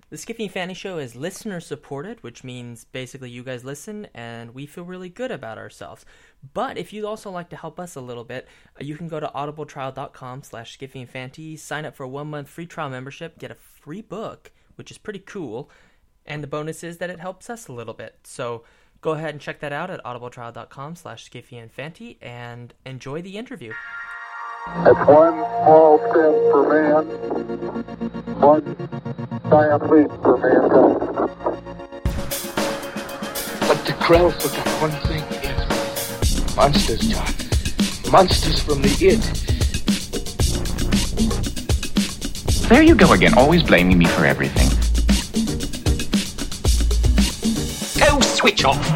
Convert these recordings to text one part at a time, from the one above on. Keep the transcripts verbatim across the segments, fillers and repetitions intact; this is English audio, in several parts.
The Skiffy and Fanny Show is listener supported, which means basically you guys listen and we feel really good about ourselves. But if you'd also like to help us a little bit, you can go to audibletrial.com slash Skiffy and Fanty, sign up for a one-month free trial membership, get a free book, which is pretty cool, and the bonus is that it helps us a little bit. So go ahead and check that out at audibletrial.com slash Skiffy and Fanty and enjoy the interview. It's one small step for man, one giant leap for mankind. But the Krell forgot one thing, yes. Monsters, John. Monsters from the id. There you go again, always blaming me for everything. Go switch off!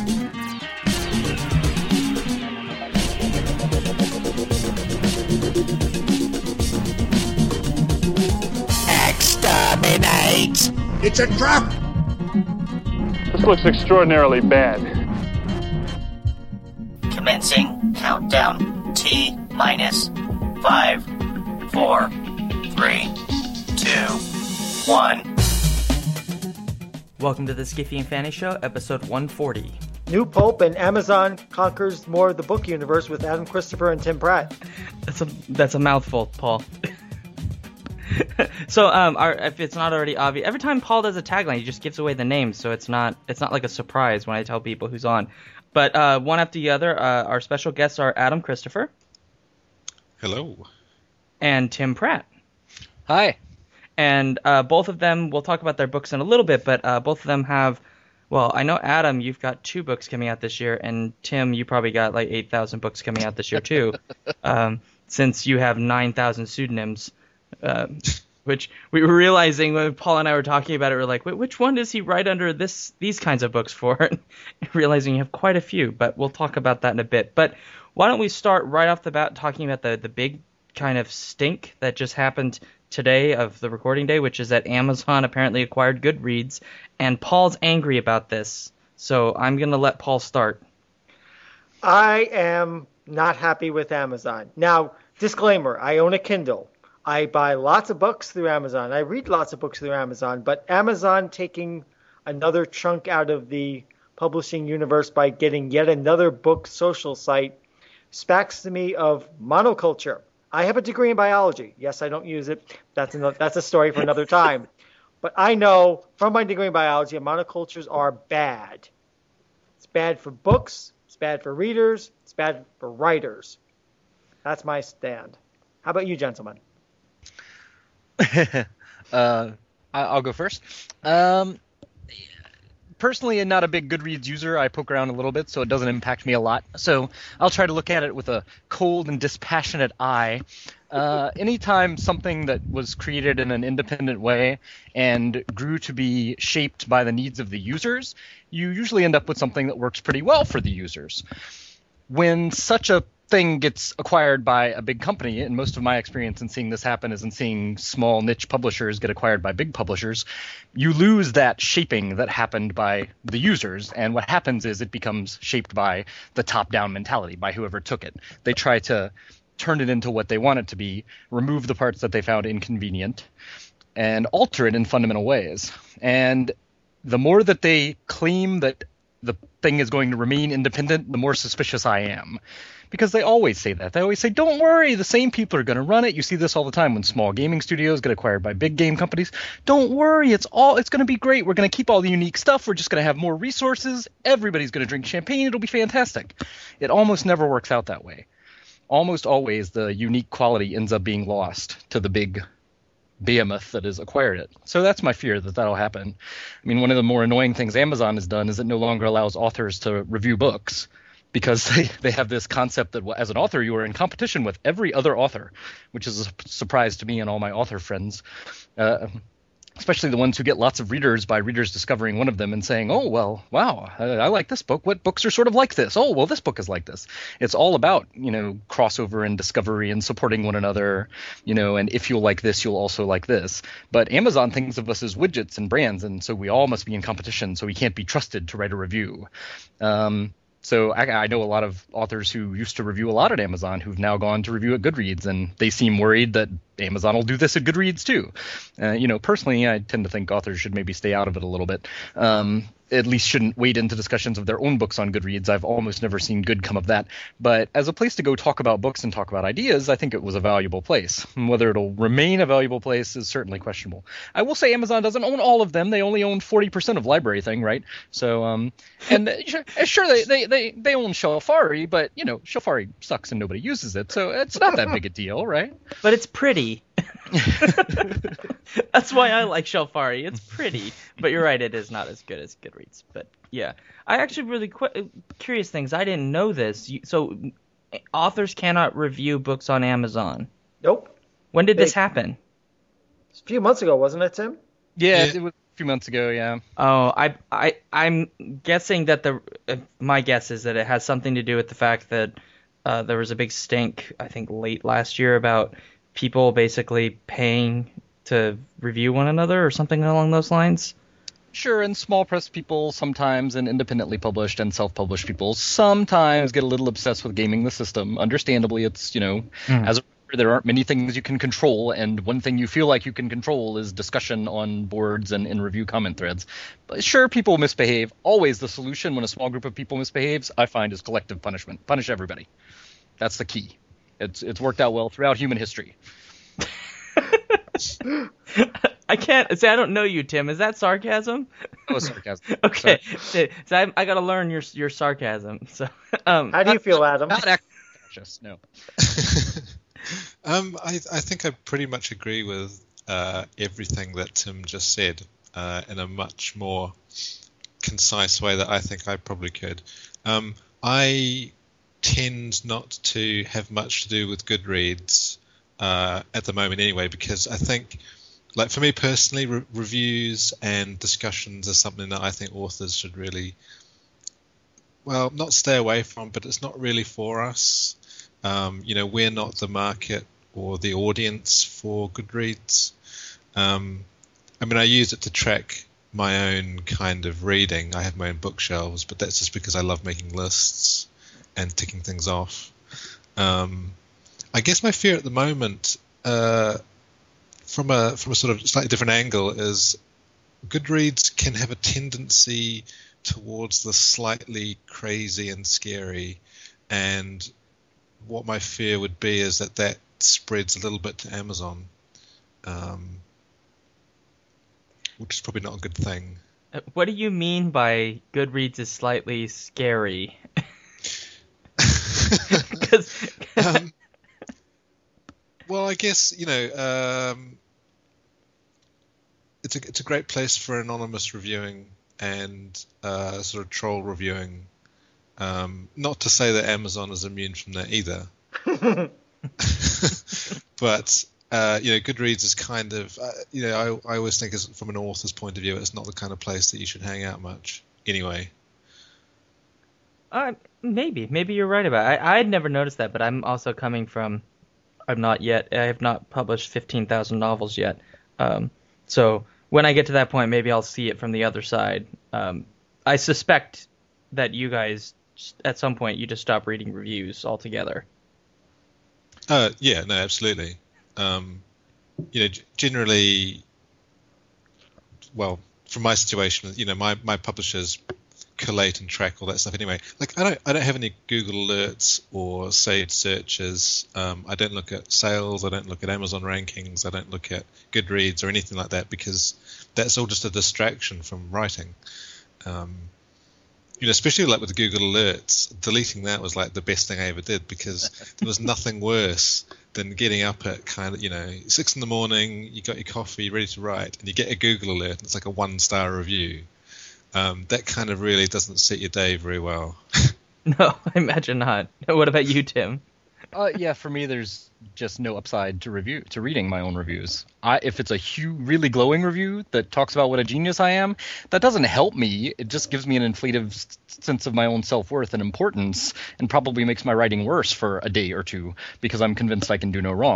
Exterminate! It's a trap! This looks extraordinarily bad. Commencing countdown. T minus five, four, three, two, one. Welcome to the Skiffy and Fanny Show, episode one forty. New Pope and Amazon conquers more of the book universe with Adam Christopher and Tim Pratt. That's a that's a mouthful, Paul. So, um, our, if it's not already obvious, every time Paul does a tagline, he just gives away the name, so it's not it's not like a surprise when I tell people who's on. But uh, one after the other, uh, our special guests are Adam Christopher. Hello. And Tim Pratt. Hi. And uh, both of them, we'll talk about their books in a little bit, but uh, both of them have, well, I know, Adam, you've got two books coming out this year, and Tim, you probably got like eight thousand books coming out this year, too, um, since you have nine thousand pseudonyms. Uh, which we were realizing when Paul and I were talking about it, we we're like, wait, which one does he write under this these kinds of books for? Realizing you have quite a few, but we'll talk about that in a bit. But why don't we start right off the bat talking about the, the big kind of stink that just happened today of the recording day, which is that Amazon apparently acquired Goodreads, and Paul's angry about this. So I'm going to let Paul start. I am not happy with Amazon. Now, disclaimer, I own a Kindle. I buy lots of books through Amazon. I read lots of books through Amazon, but Amazon taking another chunk out of the publishing universe by getting yet another book social site speaks to me of monoculture. I have a degree in biology. Yes, I don't use it. That's another, that's a story for another time. But I know from my degree in biology, monocultures are bad. It's bad for books. It's bad for readers. It's bad for writers. That's my stand. How about you, gentlemen? uh, I'll go first. Um, personally, I'm not a big Goodreads user. I poke around a little bit, so it doesn't impact me a lot. So I'll try to look at it with a cold and dispassionate eye. Uh, anytime something that was created in an independent way and grew to be shaped by the needs of the users, you usually end up with something that works pretty well for the users. When such a thing gets acquired by a big company, and most of my experience in seeing this happen is in seeing small niche publishers get acquired by big publishers, you lose that shaping that happened by the users, and what happens is it becomes shaped by the top-down mentality, by whoever took it. They try to turn it into what they want it to be, remove the parts that they found inconvenient, and alter it in fundamental ways. And the more that they claim that the thing is going to remain independent, the more suspicious I am. Because they always say that. They always say, don't worry, the same people are going to run it. You see this all the time when small gaming studios get acquired by big game companies. Don't worry, it's all it's going to be great. We're going to keep all the unique stuff. We're just going to have more resources. Everybody's going to drink champagne. It'll be fantastic. It almost never works out that way. Almost always the unique quality ends up being lost to the big behemoth that has acquired it. So that's my fear that that'll happen. I mean, one of the more annoying things Amazon has done is it no longer allows authors to review books, because they, they have this concept that as an author, you are in competition with every other author, which is a surprise to me and all my author friends, uh, especially the ones who get lots of readers by readers discovering one of them and saying, oh, well, wow, I, I like this book. What books are sort of like this? Oh, well, this book is like this. It's all about, you know, crossover and discovery and supporting one another, you know, and if you'll like this, you'll also like this. But Amazon thinks of us as widgets and brands, and so we all must be in competition, so we can't be trusted to write a review. Um So I, I know a lot of authors who used to review a lot at Amazon who've now gone to review at Goodreads, and they seem worried that Amazon will do this at Goodreads too. Uh, you know, personally, I tend to think authors should maybe stay out of it a little bit. Um, at least shouldn't wade into discussions of their own books on Goodreads. I've almost never seen good come of that. But as a place to go talk about books and talk about ideas, I think it was a valuable place. Whether it'll remain a valuable place is certainly questionable. I will say Amazon doesn't own all of them. They only own forty percent of Library Thing, right? So, um, and uh, sure, they, they, they, they own Shelfari, but, you know, Shelfari sucks and nobody uses it. So it's not that big a deal, right? But it's pretty. That's why I like Shelfari. It's pretty, but you're right, it is not as good as Goodreads. But yeah, I actually really qu- curious things. I didn't know this. You, so authors cannot review books on Amazon. Nope. When did They- this happen? A few months ago, wasn't it, Tim? Yeah, Yeah. it was a few months ago, yeah. Oh, I I I'm guessing that the uh, my guess is that it has something to do with the fact that uh, there was a big stink, I think, late last year about people basically paying to review one another or something along those lines. Sure, and small press people sometimes, and independently published and self-published people sometimes get a little obsessed with gaming the system. Understandably, it's, you know, Mm. as a there aren't many things you can control, and one thing you feel like you can control is discussion on boards and in review comment threads. But sure, people misbehave. Always the solution when a small group of people misbehaves, I find, is collective punishment. Punish everybody. That's the key. It's it's worked out well throughout human history. I can't say I don't know you, Tim. Is that sarcasm? That was sarcasm. Okay, so, so I, I got to learn your your sarcasm. So, um, How do you feel, Adam? Not actually conscious, no. um, I, I think I pretty much agree with uh, everything that Tim just said uh, in a much more concise way that I think I probably could. Um, I tend not to have much to do with Goodreads uh, at the moment anyway, because I think, like for me personally, re- reviews and discussions are something that I think authors should really, well, not stay away from, but it's not really for us. Um, you know, we're not the market or the audience for Goodreads. Um, I mean, I use it to track my own kind of reading. I have my own bookshelves, but that's just because I love making lists and ticking things off. Um, I guess my fear at the moment, uh, from a from a sort of slightly different angle, is Goodreads can have a tendency towards the slightly crazy and scary, and what my fear would be is that that spreads a little bit to Amazon, um, which is probably not a good thing. what do you mean by Goodreads is slightly scary? Because um, well, I guess, you know, um, it's a it's a great place for anonymous reviewing and uh, sort of troll reviewing. Um, not to say that Amazon is immune from that either, but uh, you know, Goodreads is kind of uh, you know, I I always think, as from an author's point of view, it's not the kind of place that you should hang out much anyway. Uh, maybe, maybe you're right about it. I I had never noticed that, but I'm also coming from, I'm not yet, I have not published fifteen thousand novels yet. Um, so when I get to that point, maybe I'll see it from the other side. Um, I suspect that you guys, at some point, you just stop reading reviews altogether. Uh, yeah, no, absolutely. Um, you know, g- generally, well, from my situation, you know, my, my publishers collate and track all that stuff anyway. Like, I don't I don't have any Google alerts or saved searches. Um, I don't look at sales. I don't look at Amazon rankings. I don't look at Goodreads or anything like that, because that's all just a distraction from writing. Um, you know, especially like with Google Alerts, deleting that was like the best thing I ever did, because there was nothing worse than getting up at kind of, you know, six in the morning, you got your coffee, ready to write, and you get a Google Alert, and it's like a one-star review. Um, that kind of really doesn't suit your day very well. No, I imagine not. What about you, Tim? Uh, yeah, for me, there's just no upside to review to reading my own reviews. I, if it's a huge, really glowing review that talks about what a genius I am, that doesn't help me. It just gives me an inflated s- sense of my own self-worth and importance, and probably makes my writing worse for a day or two, because I'm convinced I can do no wrong.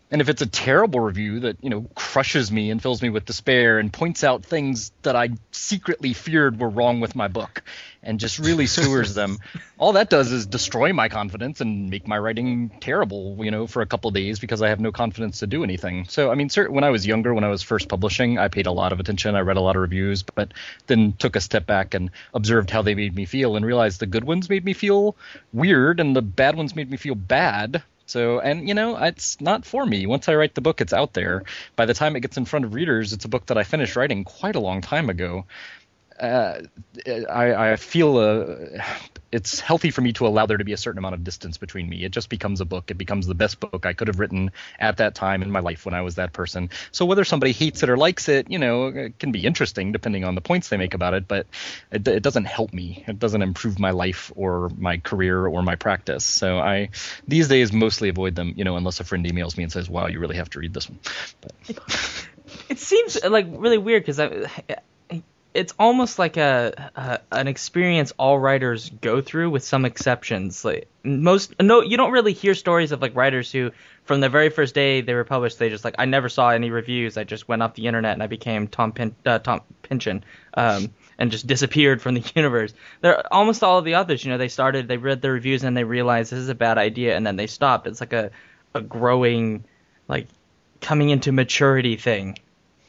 And if it's a terrible review that, you know, crushes me and fills me with despair and points out things that I secretly feared were wrong with my book and just really skewers them, all that does is destroy my confidence and make my writing terrible, you know, for a couple of days because I have no confidence to do anything. So, I mean, certain, when I was younger, when I was first publishing, I paid a lot of attention. I read a lot of reviews, but then took a step back and observed how they made me feel and realized the good ones made me feel weird and the bad ones made me feel bad. So, and, you know, it's not for me. Once I write the book, it's out there. By the time it gets in front of readers, it's a book that I finished writing quite a long time ago. Uh, I, I feel uh, it's healthy for me to allow there to be a certain amount of distance between me. It just becomes a book. It becomes the best book I could have written at that time in my life when I was that person. So whether somebody hates it or likes it, you know, it can be interesting depending on the points they make about it, but it, it doesn't help me. It doesn't improve my life or my career or my practice. So I, these days, mostly avoid them, you know, unless a friend emails me and says, wow, you really have to read this one. But. It seems like really weird because I... It's almost like a, a an experience all writers go through, with some exceptions. Like most, no, you don't really hear stories of like writers who, from the very first day they were published, they just like I never saw any reviews. I just went off the internet and I became Tom Pin, uh, Tom Pynchon, um, and just disappeared from the universe. They're almost all of the authors. You know, they started, they read the reviews and they realized this is a bad idea, and then they stopped. It's like a a growing, like coming into maturity thing.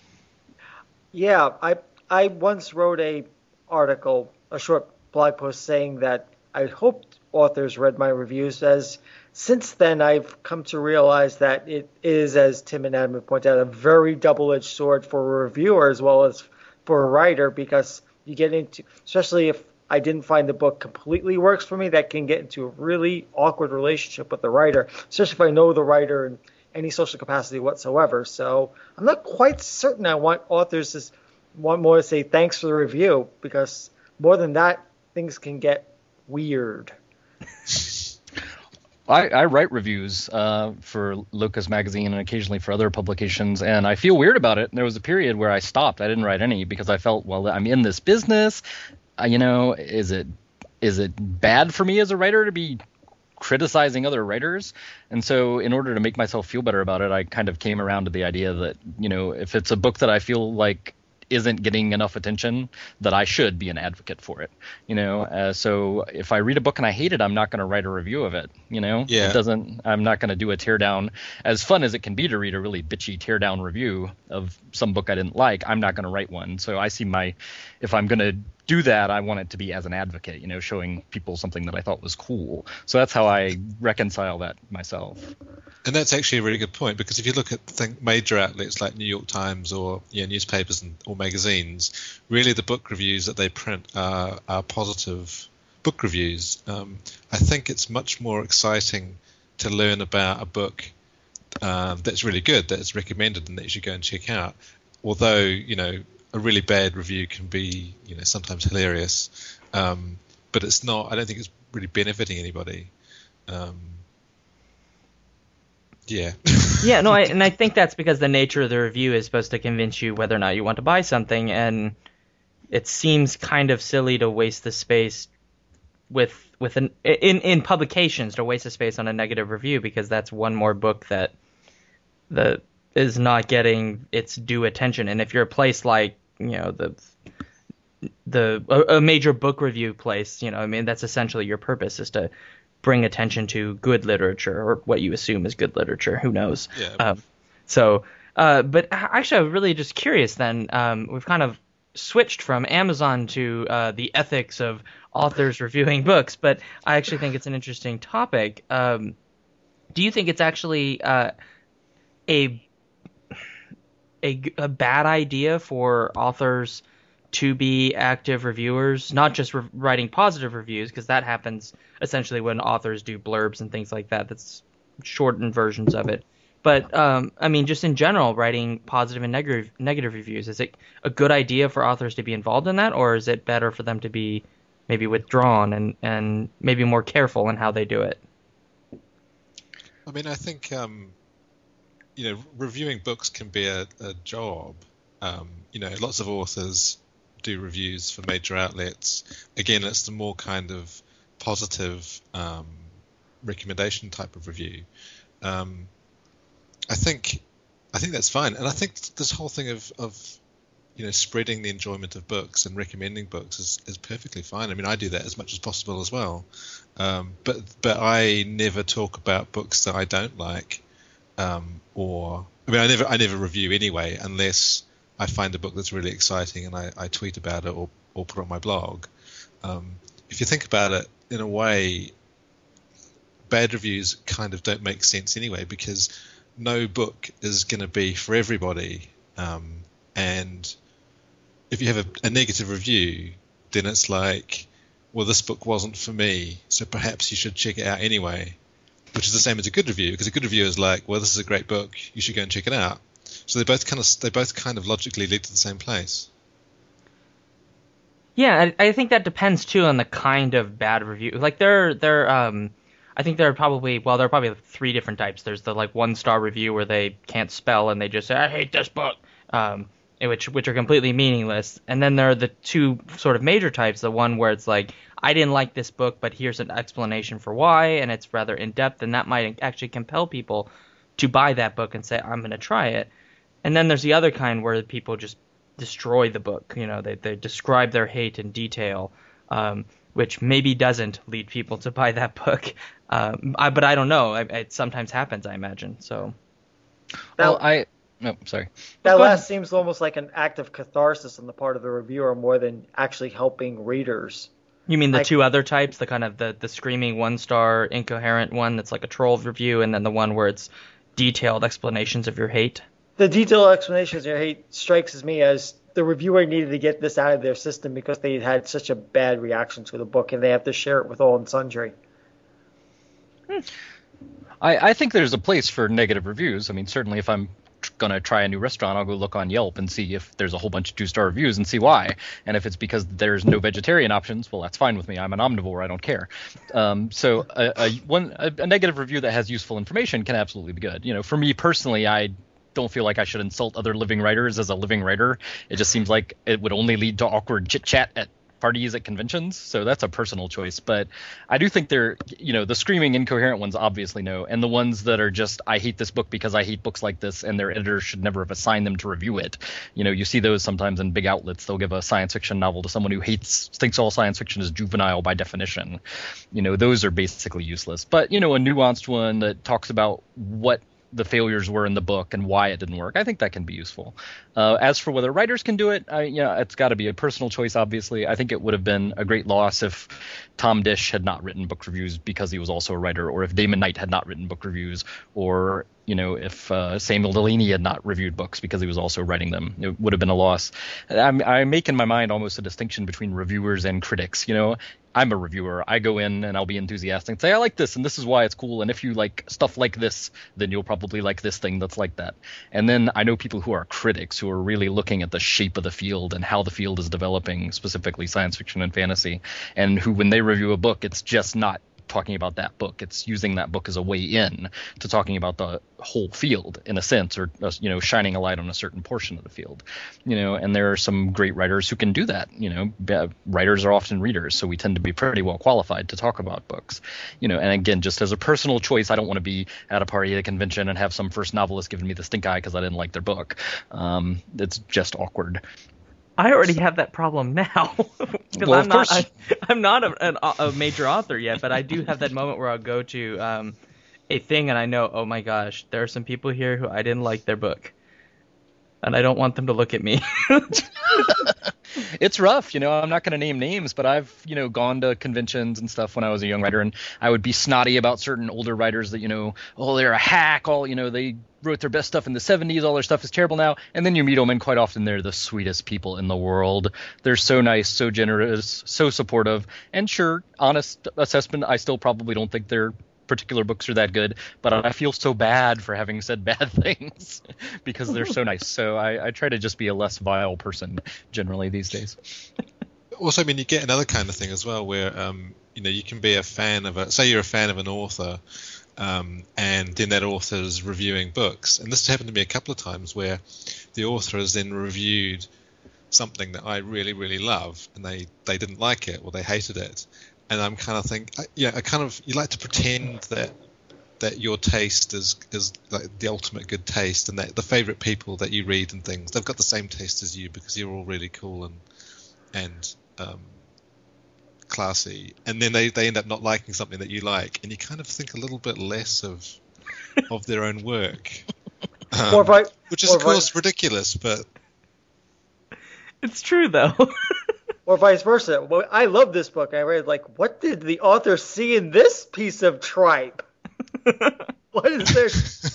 Yeah, I. I once wrote a article, a short blog post saying that I hoped authors read my reviews, as since then I've come to realize that it is, as Tim and Adam have pointed out, a very double-edged sword for a reviewer as well as for a writer, because you get into, especially if I didn't find the book completely works for me, that can get into a really awkward relationship with the writer, especially if I know the writer in any social capacity whatsoever. So I'm not quite certain I want authors to want more to say thanks for the review, because more than that, things can get weird. I, I write reviews uh, for Locus Magazine and occasionally for other publications, and I feel weird about it. There was a period where I stopped. I didn't write any because I felt, well, I'm in this business. Uh, you know, is it is it bad for me as a writer to be criticizing other writers? And so in order to make myself feel better about it, I kind of came around to the idea that, you know, if it's a book that I feel like isn't getting enough attention, that I should be an advocate for it, you know. Uh, so if I read a book and I hate it, I'm not going to write a review of it, you know. Yeah. It doesn't. I'm not going to do a teardown. As fun as it can be to read a really bitchy teardown review of some book I didn't like, I'm not going to write one. So I see my, if I'm going to do that, I want it to be as an advocate, you know, showing people something that I thought was cool. So that's how I reconcile that myself. And that's actually a really good point, because if you look at think major outlets like New York Times or you know, newspapers and, or magazines, really the book reviews that they print are, are positive book reviews. Um, I think it's much more exciting to learn about a book um, that's really good, that's recommended and that you should go and check out. Although, you know, a really bad review can be, you know, sometimes hilarious, um, but it's not. I don't think it's really benefiting anybody. Um, yeah. yeah, no, I, and I think that's because the nature of the review is supposed to convince you whether or not you want to buy something, and it seems kind of silly to waste the space with with an in in publications to waste the space on a negative review, because that's one more book that the is not getting its due attention. And if you're a place like, you know, the the a, a major book review place, you know, I mean, that's essentially your purpose, is to bring attention to good literature, or what you assume is good literature. Who knows? Yeah. Um, so, uh, but actually, I'm really just curious then. Um, we've kind of switched from Amazon to uh, the ethics of authors reviewing books, but I actually think it's an interesting topic. Um, do you think it's actually uh, a A, a bad idea for authors to be active reviewers, not just re- writing positive reviews, because that happens essentially when authors do blurbs and things like that. That's shortened versions of it. But, um, I mean, just in general, writing positive and negative negative reviews, is it a good idea for authors to be involved in that, or is it better for them to be maybe withdrawn and, and maybe more careful in how they do it? I mean, I think... Um... you know, reviewing books can be a, a job. Um, you know, lots of authors do reviews for major outlets. Again, it's the more kind of positive um, recommendation type of review. Um, I think I think that's fine, and I think this whole thing of, of you know spreading the enjoyment of books and recommending books is, is perfectly fine. I mean, I do that as much as possible as well, um, but but I never talk about books that I don't like, um, or I mean, I never I never review anyway unless I find a book that's really exciting and I, I tweet about it or, or put it on my blog. Um, if you think about it in a way, bad reviews kind of don't make sense anyway, because no book is going to be for everybody. Um, and if you have a, a negative review, then it's like, well, this book wasn't for me, so perhaps you should check it out anyway, which is the same as a good review, because a good review is like, well, this is a great book, you should go and check it out. So they both kind of they both kind of logically lead to the same place. Yeah, I, I think that depends too on the kind of bad review. Like there, there, um, I think there are probably well, there are probably three different types. There's the like one star review where they can't spell and they just say I hate this book, um, which which are completely meaningless. And then there are the two sort of major types. The one where it's like I didn't like this book, but here's an explanation for why, and it's rather in depth, and that might actually compel people to buy that book and say I'm going to try it. And then there's the other kind where people just destroy the book. You know, they they describe their hate in detail, um, which maybe doesn't lead people to buy that book. Um, I, but I don't know. It, it sometimes happens, I imagine. So, well, I no, sorry. That last seems almost like an act of catharsis on the part of the reviewer more than actually helping readers. You mean the like, two other types, the kind of the the screaming one star incoherent one that's like a troll review, and then the one where it's detailed explanations of your hate? The detailed explanations of your hate strikes me as the reviewer needed to get this out of their system because they had such a bad reaction to the book, and they have to share it with all and sundry. Hmm. I, I think there's a place for negative reviews. I mean, certainly if I'm going to try a new restaurant, I'll go look on Yelp and see if there's a whole bunch of two-star reviews and see why. And if it's because there's no vegetarian options, well, that's fine with me. I'm an omnivore. I don't care. Um, so a, a, one, a, a negative review that has useful information can absolutely be good. You know, for me personally, I don't feel like I should insult other living writers as a living writer. It just seems like it would only lead to awkward chit-chat at parties at conventions, so that's a personal choice. But I do think they're, you know, the screaming incoherent ones obviously no, and the ones that are just I hate this book because I hate books like this, and their editors should never have assigned them to review it. You know, you see those sometimes in big outlets. They'll give a science fiction novel to someone who hates thinks all science fiction is juvenile by definition. You know, those are basically useless. But you know, a nuanced one that talks about what the failures were in the book and why it didn't work, I think that can be useful. Uh, as for whether writers can do it, I, you know, it's got to be a personal choice, obviously. I think it would have been a great loss if Tom Dish had not written book reviews because he was also a writer, or if Damon Knight had not written book reviews, or you know, if uh, Samuel Delany had not reviewed books because he was also writing them. It would have been a loss. I'm, I make in my mind almost a distinction between reviewers and critics. You know, I'm a reviewer. I go in and I'll be enthusiastic and say, I like this and this is why it's cool. And if you like stuff like this, then you'll probably like this thing that's like that. And then I know people who are critics who are really looking at the shape of the field and how the field is developing, specifically science fiction and fantasy, and who, when they review a book, it's just not talking about that book. It's using that book as a way in to talking about the whole field in a sense, or you know, shining a light on a certain portion of the field. You know, and there are some great writers who can do that. You know, writers are often readers, so we tend to be pretty well qualified to talk about books. You know, and again, just as a personal choice, I don't want to be at a party at a convention and have some first novelist giving me the stink eye because I didn't like their book. Um, it's just awkward. I already have that problem now because well, I'm not I, I'm not a, an, a major author yet, but I do have that moment where I'll go to um, a thing and I know, oh my gosh, there are some people here who I didn't like their book, and I don't want them to look at me. It's rough, you know. I'm not going to name names, but I've, you know, gone to conventions and stuff when I was a young writer, and I would be snotty about certain older writers that, you know, oh, they're a hack, all, you know, they wrote their best stuff in the seventies, all their stuff is terrible now. And then you meet them, and quite often they're the sweetest people in the world. They're so nice, so generous, so supportive. And sure, honest assessment, I still probably don't think they're particular books are that good, but I feel so bad for having said bad things because they're so nice. So I, I try to just be a less vile person generally these days. Also, I mean, you get another kind of thing as well where, um, you know, you can be a fan of a, say you're a fan of an author, um, and then that author is reviewing books. And this has happened to me a couple of times where the author has then reviewed something that I really, really love, and they, they didn't like it or they hated it. And I'm kind of think, yeah, I kind of, you like to pretend that that your taste is is like the ultimate good taste, and that the favorite people that you read and things, they've got the same taste as you because you're all really cool and and um, classy, and then they, they end up not liking something that you like, and you kind of think a little bit less of of their own work, um, or vi- which is or of course vi- ridiculous, but It's true though. or vice versa. Well, I love this book. I read like, what did the author see in this piece of tripe? What is there?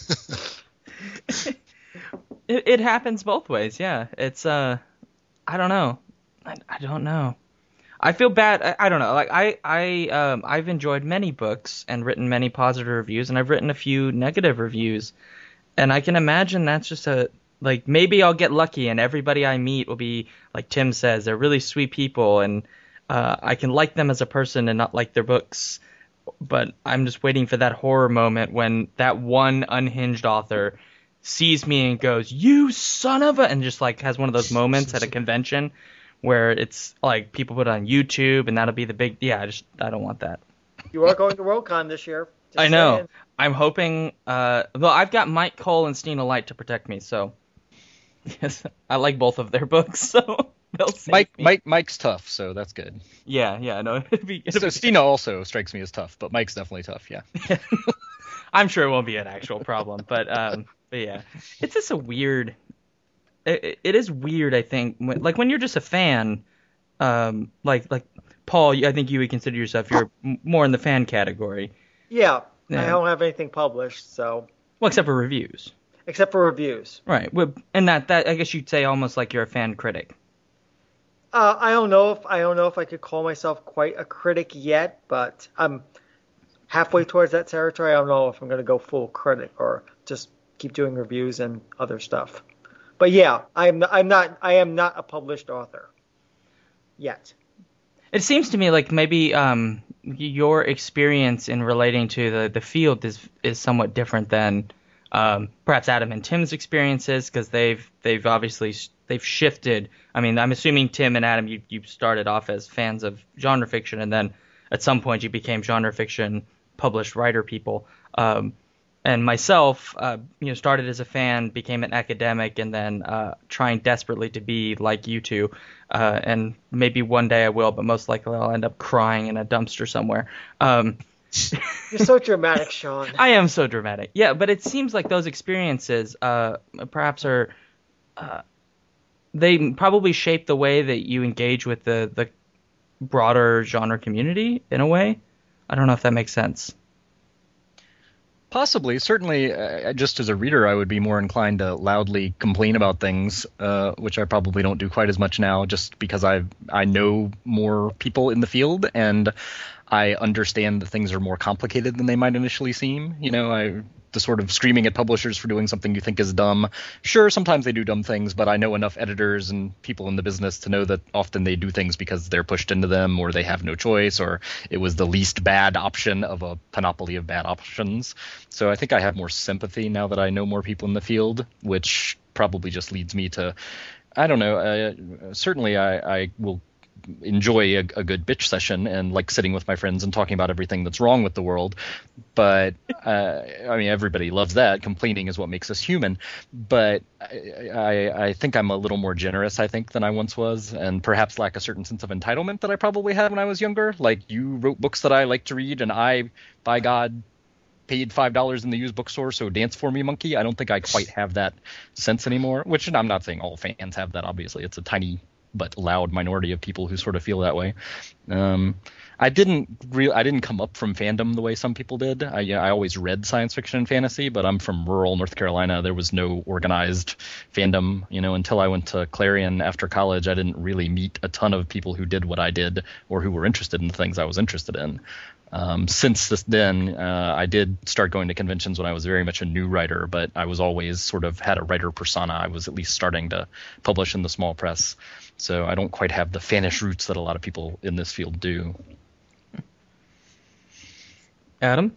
it, it happens both ways. Yeah, it's uh, I don't know. I, I don't know. I feel bad. I, I don't know. Like I, I, um, I've enjoyed many books and written many positive reviews, and I've written a few negative reviews, and I can imagine that's just a like maybe I'll get lucky and everybody I meet will be like Tim says, they're really sweet people, and uh, I can like them as a person and not like their books. But I'm just waiting for that horror moment when that one unhinged author sees me and goes, "You son of a," and just like has one of those moments at a convention where it's like people put it on YouTube and that'll be the big, yeah, I just, I don't want that. You are going to Worldcon this year. Just I know. saying. I'm hoping, uh, well, I've got Mike Cole and Stina Light to protect me, so yes, I like both of their books, so they'll save Mike, me. Mike, Mike's tough, so that's good. Yeah, yeah, no, it'd be, it'd So be Stina also strikes me as tough, but Mike's definitely tough. Yeah. I'm sure it won't be an actual problem, but um, but yeah, it's just a weird. It, it is weird, I think. When, like when you're just a fan, um, like like Paul, I think you would consider yourself you're m- more in the fan category. Yeah, Yeah. I don't have anything published, so Well, except for reviews, except for reviews. right? Well, and that that I guess you'd say almost like you're a fan critic. Uh, I don't know if I don't know if I could call myself quite a critic yet, but I'm halfway towards that territory. I don't know if I'm going to go full critic or just keep doing reviews and other stuff. But yeah, I'm I'm not I am not a published author yet. It seems to me like maybe um, your experience in relating to the, the field is is somewhat different than um, perhaps Adam and Tim's experiences, because they've they've obviously they've shifted. I mean, I'm assuming Tim and Adam, you you started off as fans of genre fiction, and then at some point you became genre fiction published writer people. Um, and myself, uh, you know, started as a fan, became an academic, and then uh, trying desperately to be like you two. Uh, and maybe one day I will, but most likely I'll end up crying in a dumpster somewhere. Um, You're so dramatic, Sean. I am so dramatic. Yeah, but it seems like those experiences uh, perhaps are uh, they probably shape the way that you engage with the, the broader genre community in a way. I don't know if that makes sense. Possibly. Certainly, uh, just as a reader, I would be more inclined to loudly complain about things, uh, which I probably don't do quite as much now, just because I I know more people in the field and I understand that things are more complicated than they might initially seem. You know, I the sort of screaming at publishers for doing something you think is dumb. Sure, sometimes they do dumb things, but I know enough editors and people in the business to know that often they do things because they're pushed into them, or they have no choice, or it was the least bad option of a panoply of bad options. So I think I have more sympathy now that I know more people in the field, which probably just leads me to, I don't know, uh, certainly I, I will enjoy a, a good bitch session and like sitting with my friends and talking about everything that's wrong with the world. But uh, I mean, everybody loves that. Complaining is what makes us human. But I, I, I think I'm a little more generous, I think, than I once was, and perhaps lack a certain sense of entitlement that I probably had when I was younger. Like, you wrote books that I like to read, and I, by God, paid five dollars in the used bookstore, so dance for me, monkey. I don't think I quite have that sense anymore, which I'm not saying all fans have that, obviously. It's a tiny but loud minority of people who sort of feel that way. Um, I didn't re- I didn't come up from fandom the way some people did. I, I always read science fiction and fantasy, but I'm from rural North Carolina. There was no organized fandom, you know, until I went to Clarion after college. I didn't really meet a ton of people who did what I did or who were interested in the things I was interested in. Um, since this, then, uh, I did start going to conventions when I was very much a new writer, but I was always sort of had a writer persona. I was at least starting to publish in the small press. So I don't quite have the fanish roots that a lot of people in this field do. Adam?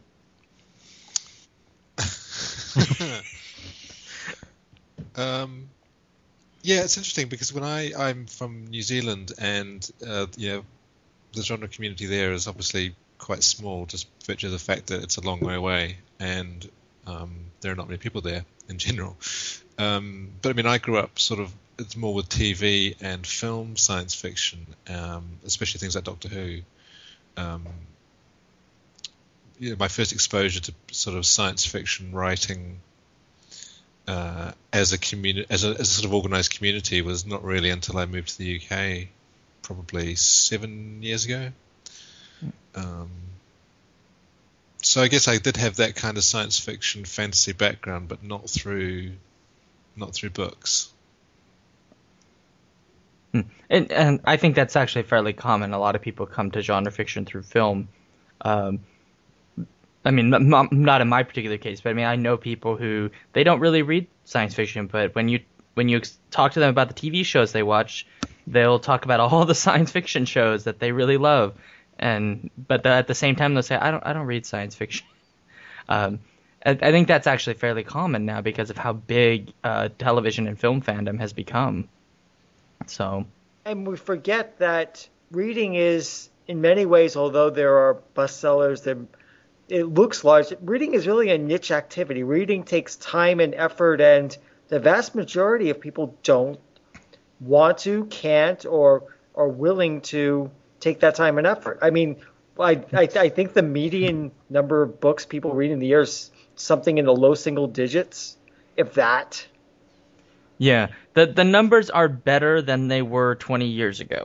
um, yeah, it's interesting because when I, I'm from New Zealand, and uh, you know, the genre community there is obviously quite small, just virtue of the fact that it's a long way away, and um, there are not many people there in general. Um, but I mean, I grew up sort of, it's more with T V and film science fiction, um, especially things like Doctor Who. Um, you know, my first exposure to sort of science fiction writing uh, as a community, as a, as a sort of organised community, was not really until I moved to the U K, probably seven years ago. Um, so I guess I did have that kind of science fiction fantasy background, but not through, not through books. And, and I think that's actually fairly common. A lot of people come to genre fiction through film. Um, I mean, not, not in my particular case, but I mean, I know people who, they don't really read science fiction, but when you when you talk to them about the T V shows they watch, they'll talk about all the science fiction shows that they really love. And but the, at the same time, they'll say, I don't I don't read science fiction. Um, I, I think that's actually fairly common now because of how big uh, television and film fandom has become. So, and we forget that reading is, in many ways, although there are bestsellers that it looks large, reading is really a niche activity. Reading takes time and effort, and the vast majority of people don't want to, can't, or are willing to take that time and effort. I mean, I, I, I think the median number of books people read in the year is something in the low single digits, if that. Yeah, the the numbers are better than they were twenty years ago.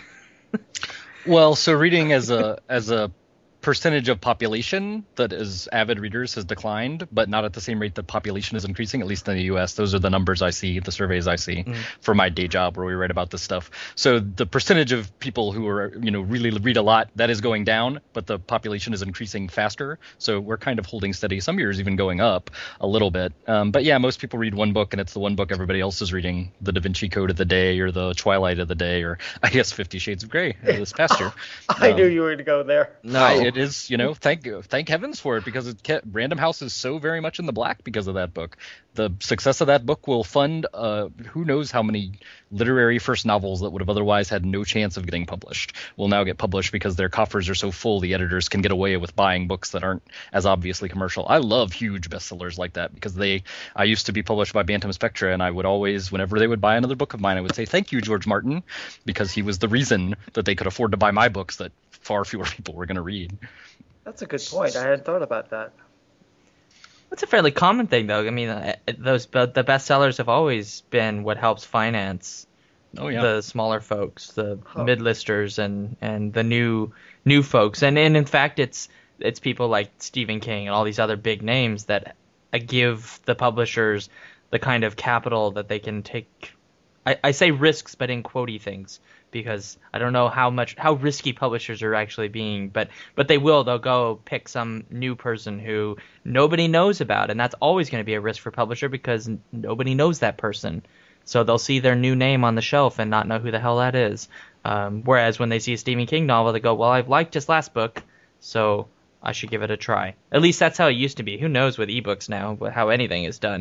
Well, so reading as a as a percentage of population that is avid readers has declined, but not at the same rate that population is increasing, at least in the U S. Those are the numbers I see, the surveys I see mm. for my day job where we write about this stuff. So the percentage of people who are, you know, really read a lot, that is going down, but the population is increasing faster. So we're kind of holding steady, some years even going up a little bit. Um, but yeah, most people read one book, and it's the one book everybody else is reading, the Da Vinci Code of the day, or the Twilight of the day, or I guess Fifty Shades of Grey this past year. I um, knew you were going to go there. No, I, it is, you know, thank thank heavens for it, because it kept, Random House is so very much in the black because of that book. The success of that book will fund uh, who knows how many literary first novels that would have otherwise had no chance of getting published will now get published because their coffers are so full the editors can get away with buying books that aren't as obviously commercial. I love huge bestsellers like that because they I used to be published by Bantam Spectra, and I would always, whenever they would buy another book of mine, I would say thank you, George Martin, because he was the reason that they could afford to buy my books that far fewer people were going to read. That's a good point. I hadn't thought about that. It's a fairly common thing, though. I mean, uh, those the bestsellers have always been what helps finance oh, yeah. the smaller folks, the huh. mid-listers, and, and the new new folks. And, and in fact, it's it's people like Stephen King and all these other big names that uh, give the publishers the kind of capital that they can take. I, I say risks, but in quotey things, because I don't know how much how risky publishers are actually being, but but they will. They'll go pick some new person who nobody knows about, and that's always going to be a risk for publisher because nobody knows that person. So they'll see their new name on the shelf and not know who the hell that is. Um, whereas when they see a Stephen King novel, they go, "Well, I've liked his last book, so I should give it a try." At least that's how it used to be. Who knows with ebooks now how anything is done.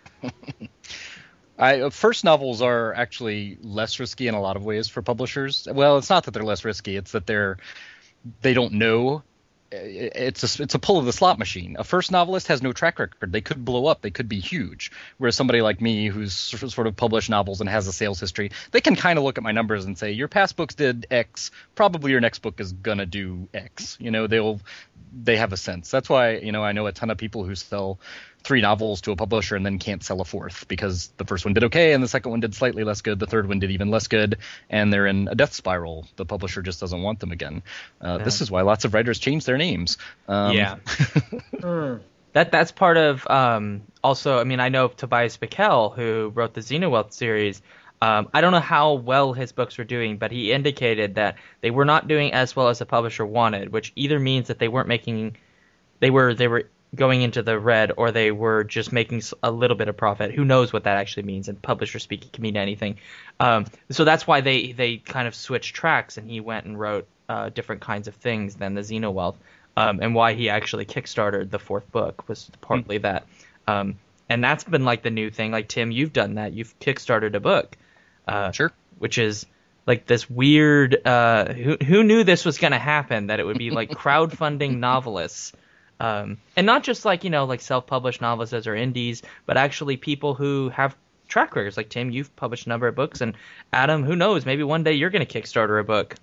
I, first novels are actually less risky in a lot of ways for publishers. Well, it's not that they're less risky; it's that they're they don't know. It's a it's a pull of the slot machine. A first novelist has no track record. They could blow up. They could be huge. Whereas somebody like me, who's sort of published novels and has a sales history, they can kind of look at my numbers and say, your past books did X. Probably your next book is gonna do X. You know, they'll they have a sense. That's why, you know, I know a ton of people who sell three novels to a publisher and then can't sell a fourth because the first one did okay and the second one did slightly less good, the third one did even less good, and they're in a death spiral. The publisher just doesn't want them again. Uh, yeah. This is why lots of writers change their names. Um, yeah. mm. That that's part of um, also. I mean, I know Tobias Bickel, who wrote the Xenowealth series. Um, I don't know how well his books were doing, but he indicated that they were not doing as well as the publisher wanted, which either means that they weren't making, they were they were. going into the red, or they were just making a little bit of profit. Who knows what that actually means? And publisher speak, it can mean anything. Um, so that's why they, they kind of switched tracks, and he went and wrote uh, different kinds of things than the Xenowealth. Um, and why he actually kickstarted the fourth book was partly mm. that. Um, and that's been like the new thing. Like, Tim, you've done that. You've kickstarted a book. Uh, sure. Which is like this weird. Uh, who who knew this was going to happen? That it would be like crowdfunding novelists, um, and not just like you know like self-published novelists or indies, but actually people who have track records. Like Tim, you've published a number of books, and Adam, who knows? Maybe one day you're going to Kickstarter a book.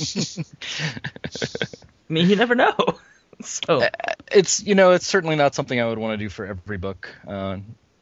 I mean, you never know. So it's you know it's certainly not something I would want to do for every book. Uh,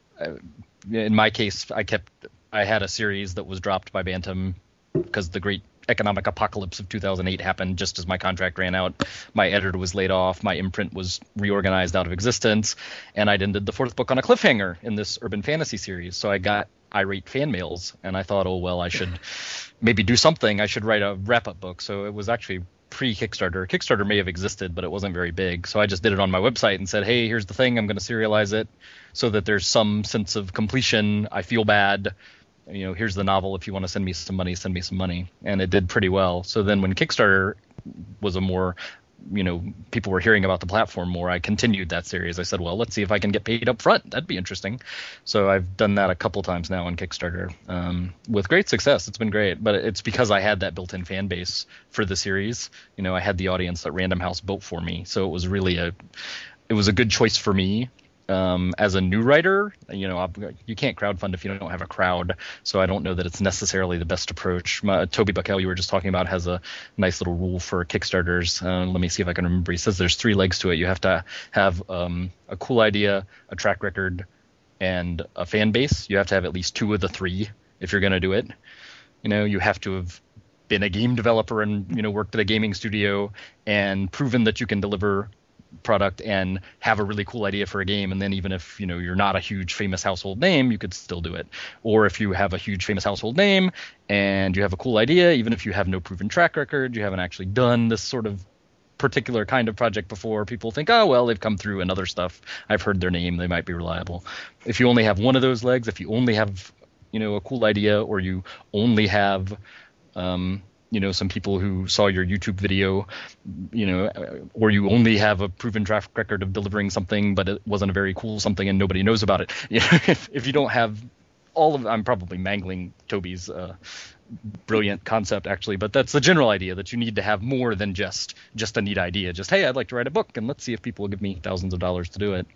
in my case, I kept I had a series that was dropped by Bantam because the great economic apocalypse of two thousand eight happened just as my contract ran out. My editor was laid off, my imprint was reorganized out of existence, and I'd ended the fourth book on a cliffhanger in this urban fantasy series. So I got irate fan mails, and I thought, oh well, I should maybe do something. I should write a wrap-up book. So it was actually pre-Kickstarter. Kickstarter may have existed, but it wasn't very big. So I just did it on my website and said, hey, here's the thing. I'm going to serialize it so that there's some sense of completion. I feel bad. You know, here's the novel. If you want to send me some money, send me some money. And it did pretty well. So then when Kickstarter was a more, you know, people were hearing about the platform more, I continued that series. I said, well, let's see if I can get paid up front. That'd be interesting. So I've done that a couple times now on Kickstarter um, with great success. It's been great. But it's because I had that built-in fan base for the series. You know, I had the audience that Random House built for me. So it was really a, it was a good choice for me. Um, as a new writer, you know, you can't crowdfund if you don't have a crowd. So I don't know that it's necessarily the best approach. My, Toby Buckell, you were just talking about, has a nice little rule for Kickstarters. Uh, let me see if I can remember. He says there's three legs to it. You have to have um, a cool idea, a track record, and a fan base. You have to have at least two of the three if you're going to do it. You know, you have to have been a game developer and, you know, worked at a gaming studio and proven that you can deliver product and have a really cool idea for a game, and then even if you know you're not a huge famous household name, you could still do it. Or if you have a huge famous household name and you have a cool idea, even if you have no proven track record, you haven't actually done this sort of particular kind of project before, people think, oh well, they've come through and other stuff, I've heard their name, they might be reliable. If you only have one of those legs, if you only have you know a cool idea, or you only have um you know, some people who saw your YouTube video, you know, or you only have a proven track record of delivering something, but it wasn't a very cool something and nobody knows about it. You know, if, if you don't have all of, I'm probably mangling Toby's uh, brilliant concept actually, but that's the general idea, that you need to have more than just, just a neat idea. Just, hey, I'd like to write a book and let's see if people will give me thousands of dollars to do it.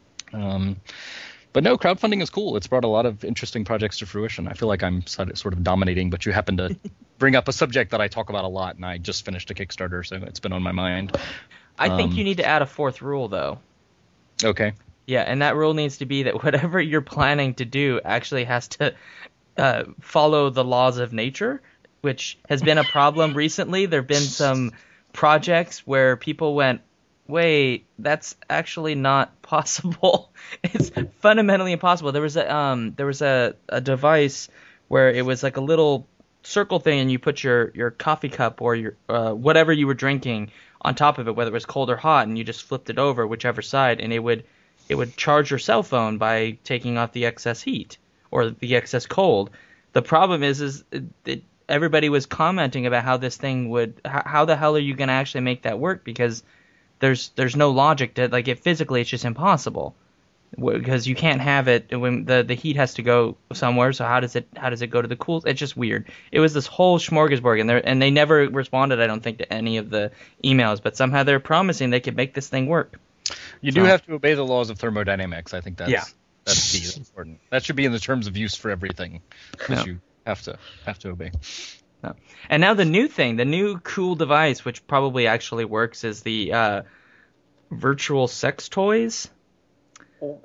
Um, But no, crowdfunding is cool. It's brought a lot of interesting projects to fruition. I feel like I'm sort of dominating, but you happen to bring up a subject that I talk about a lot, and I just finished a Kickstarter, so it's been on my mind. I um, think you need to add a fourth rule, though. Okay. Yeah, and that rule needs to be that whatever you're planning to do actually has to uh, follow the laws of nature, which has been a problem recently. There have been some projects where people went, wait, that's actually not possible. It's fundamentally impossible. There was a um there was a, a device where it was like a little circle thing, and you put your, your coffee cup or your uh, whatever you were drinking on top of it, whether it was cold or hot, and you just flipped it over whichever side, and it would it would charge your cell phone by taking off the excess heat or the excess cold. The problem is is it, it, everybody was commenting about how this thing would how, how the hell are you going to actually make that work, because There's there's no logic to, like, it physically it's just impossible, because you can't have it when the, the heat has to go somewhere. So how does it how does it go to the cool? It's just weird. It was this whole smorgasbord, and they and they never responded, I don't think, to any of the emails. But somehow they're promising they could make this thing work. You so. do have to obey the laws of thermodynamics. I think that's yeah. that's key. That's important. That should be in the terms of use for everything that yeah. you have to have to obey. No. And now the new thing, the new cool device, which probably actually works, is the uh, virtual sex toys. Oh.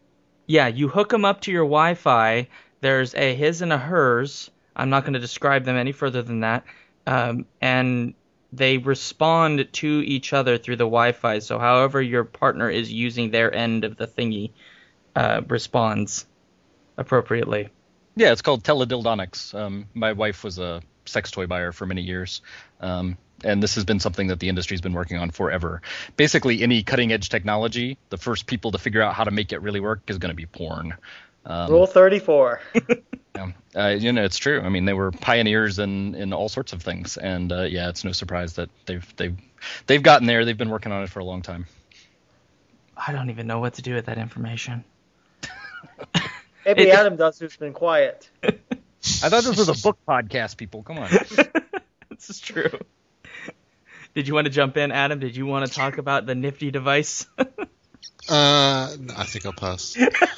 Yeah, you hook them up to your Wi-Fi. There's a his and a hers. I'm not going to describe them any further than that. Um, and they respond to each other through the Wi-Fi. So however your partner is using their end of the thingy uh, responds appropriately. Yeah, it's called teledildonics. Um, my wife was a sex toy buyer for many years, um, and this has been something that the industry's been working on forever. Basically, any cutting-edge technology, the first people to figure out how to make it really work is going to be porn. Um, Rule thirty-four. yeah, uh, you know, it's true. I mean, they were pioneers in, in all sorts of things, and uh, yeah, it's no surprise that they've they've they've gotten there. They've been working on it for a long time. I don't even know what to do with that information. Maybe It- Adam does, who's been quiet. I thought this was a book podcast, people. Come on. This is true. Did you want to jump in, Adam? Did you want to talk about the nifty device? uh, no, I think I'll pass.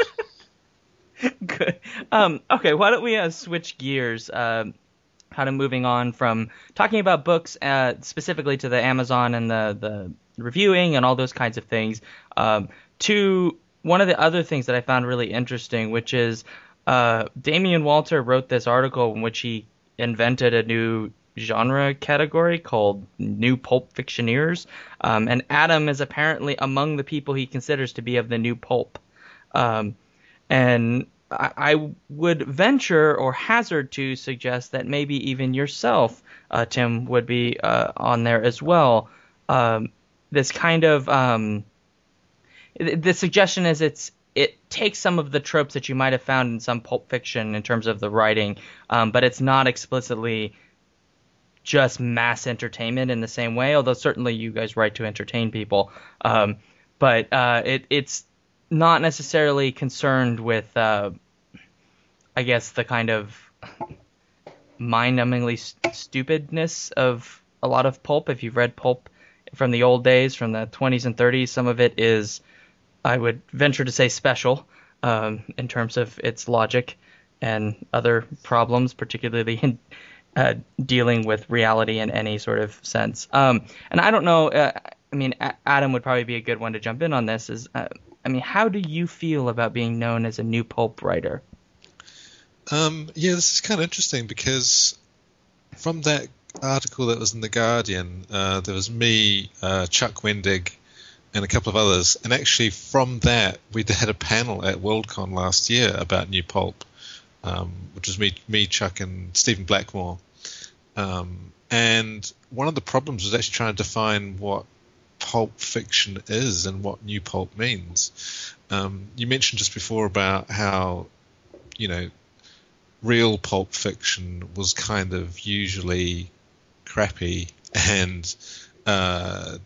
Good. Um, okay, why don't we uh, switch gears, uh, kind of moving on from talking about books uh, specifically to the Amazon and the, the reviewing and all those kinds of things, um, to one of the other things that I found really interesting, which is uh, Damian Walter wrote this article in which he invented a new genre category called New Pulp Fictioneers, um, and Adam is apparently among the people he considers to be of the new pulp. Um, and I, I would venture or hazard to suggest that maybe even yourself, uh, Tim, would be uh, on there as well. Um, this kind of um, the suggestion is it's it takes some of the tropes that you might have found in some pulp fiction in terms of the writing, um, but it's not explicitly just mass entertainment in the same way, although certainly you guys write to entertain people. Um, but uh, it, it's not necessarily concerned with, uh, I guess, the kind of mind-numbingly st- stupidness of a lot of pulp. If you've read pulp from the old days, from the twenties and thirties, some of it is, I would venture to say, special um, in terms of its logic and other problems, particularly in Uh, dealing with reality in any sort of sense. Um, and I don't know, uh, I mean, A- Adam would probably be a good one to jump in on this. Is uh, I mean, how do you feel about being known as a new pulp writer? Um, yeah, this is kind of interesting because from that article that was in The Guardian, uh, there was me, uh, Chuck Wendig, and a couple of others. And actually from that, we had a panel at Worldcon last year about new pulp. Um, which was me, me, Chuck, and Stephen Blackmore. Um, and one of the problems was actually trying to define what pulp fiction is and what new pulp means. Um, you mentioned just before about how, you know, real pulp fiction was kind of usually crappy and, uh,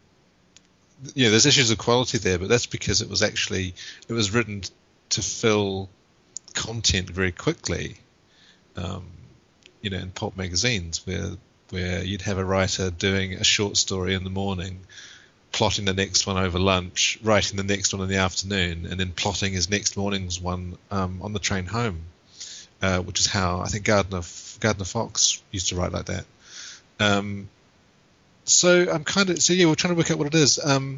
yeah, there's issues of quality there, but that's because it was actually, it was written to fill content very quickly, um, you know, in pulp magazines where where you'd have a writer doing a short story in the morning, plotting the next one over lunch, writing the next one in the afternoon, and then plotting his next morning's one um, on the train home, uh, which is how I think Gardner Gardner Fox used to write like that. Um, so I'm kind of so yeah, we're trying to work out what it is. Um,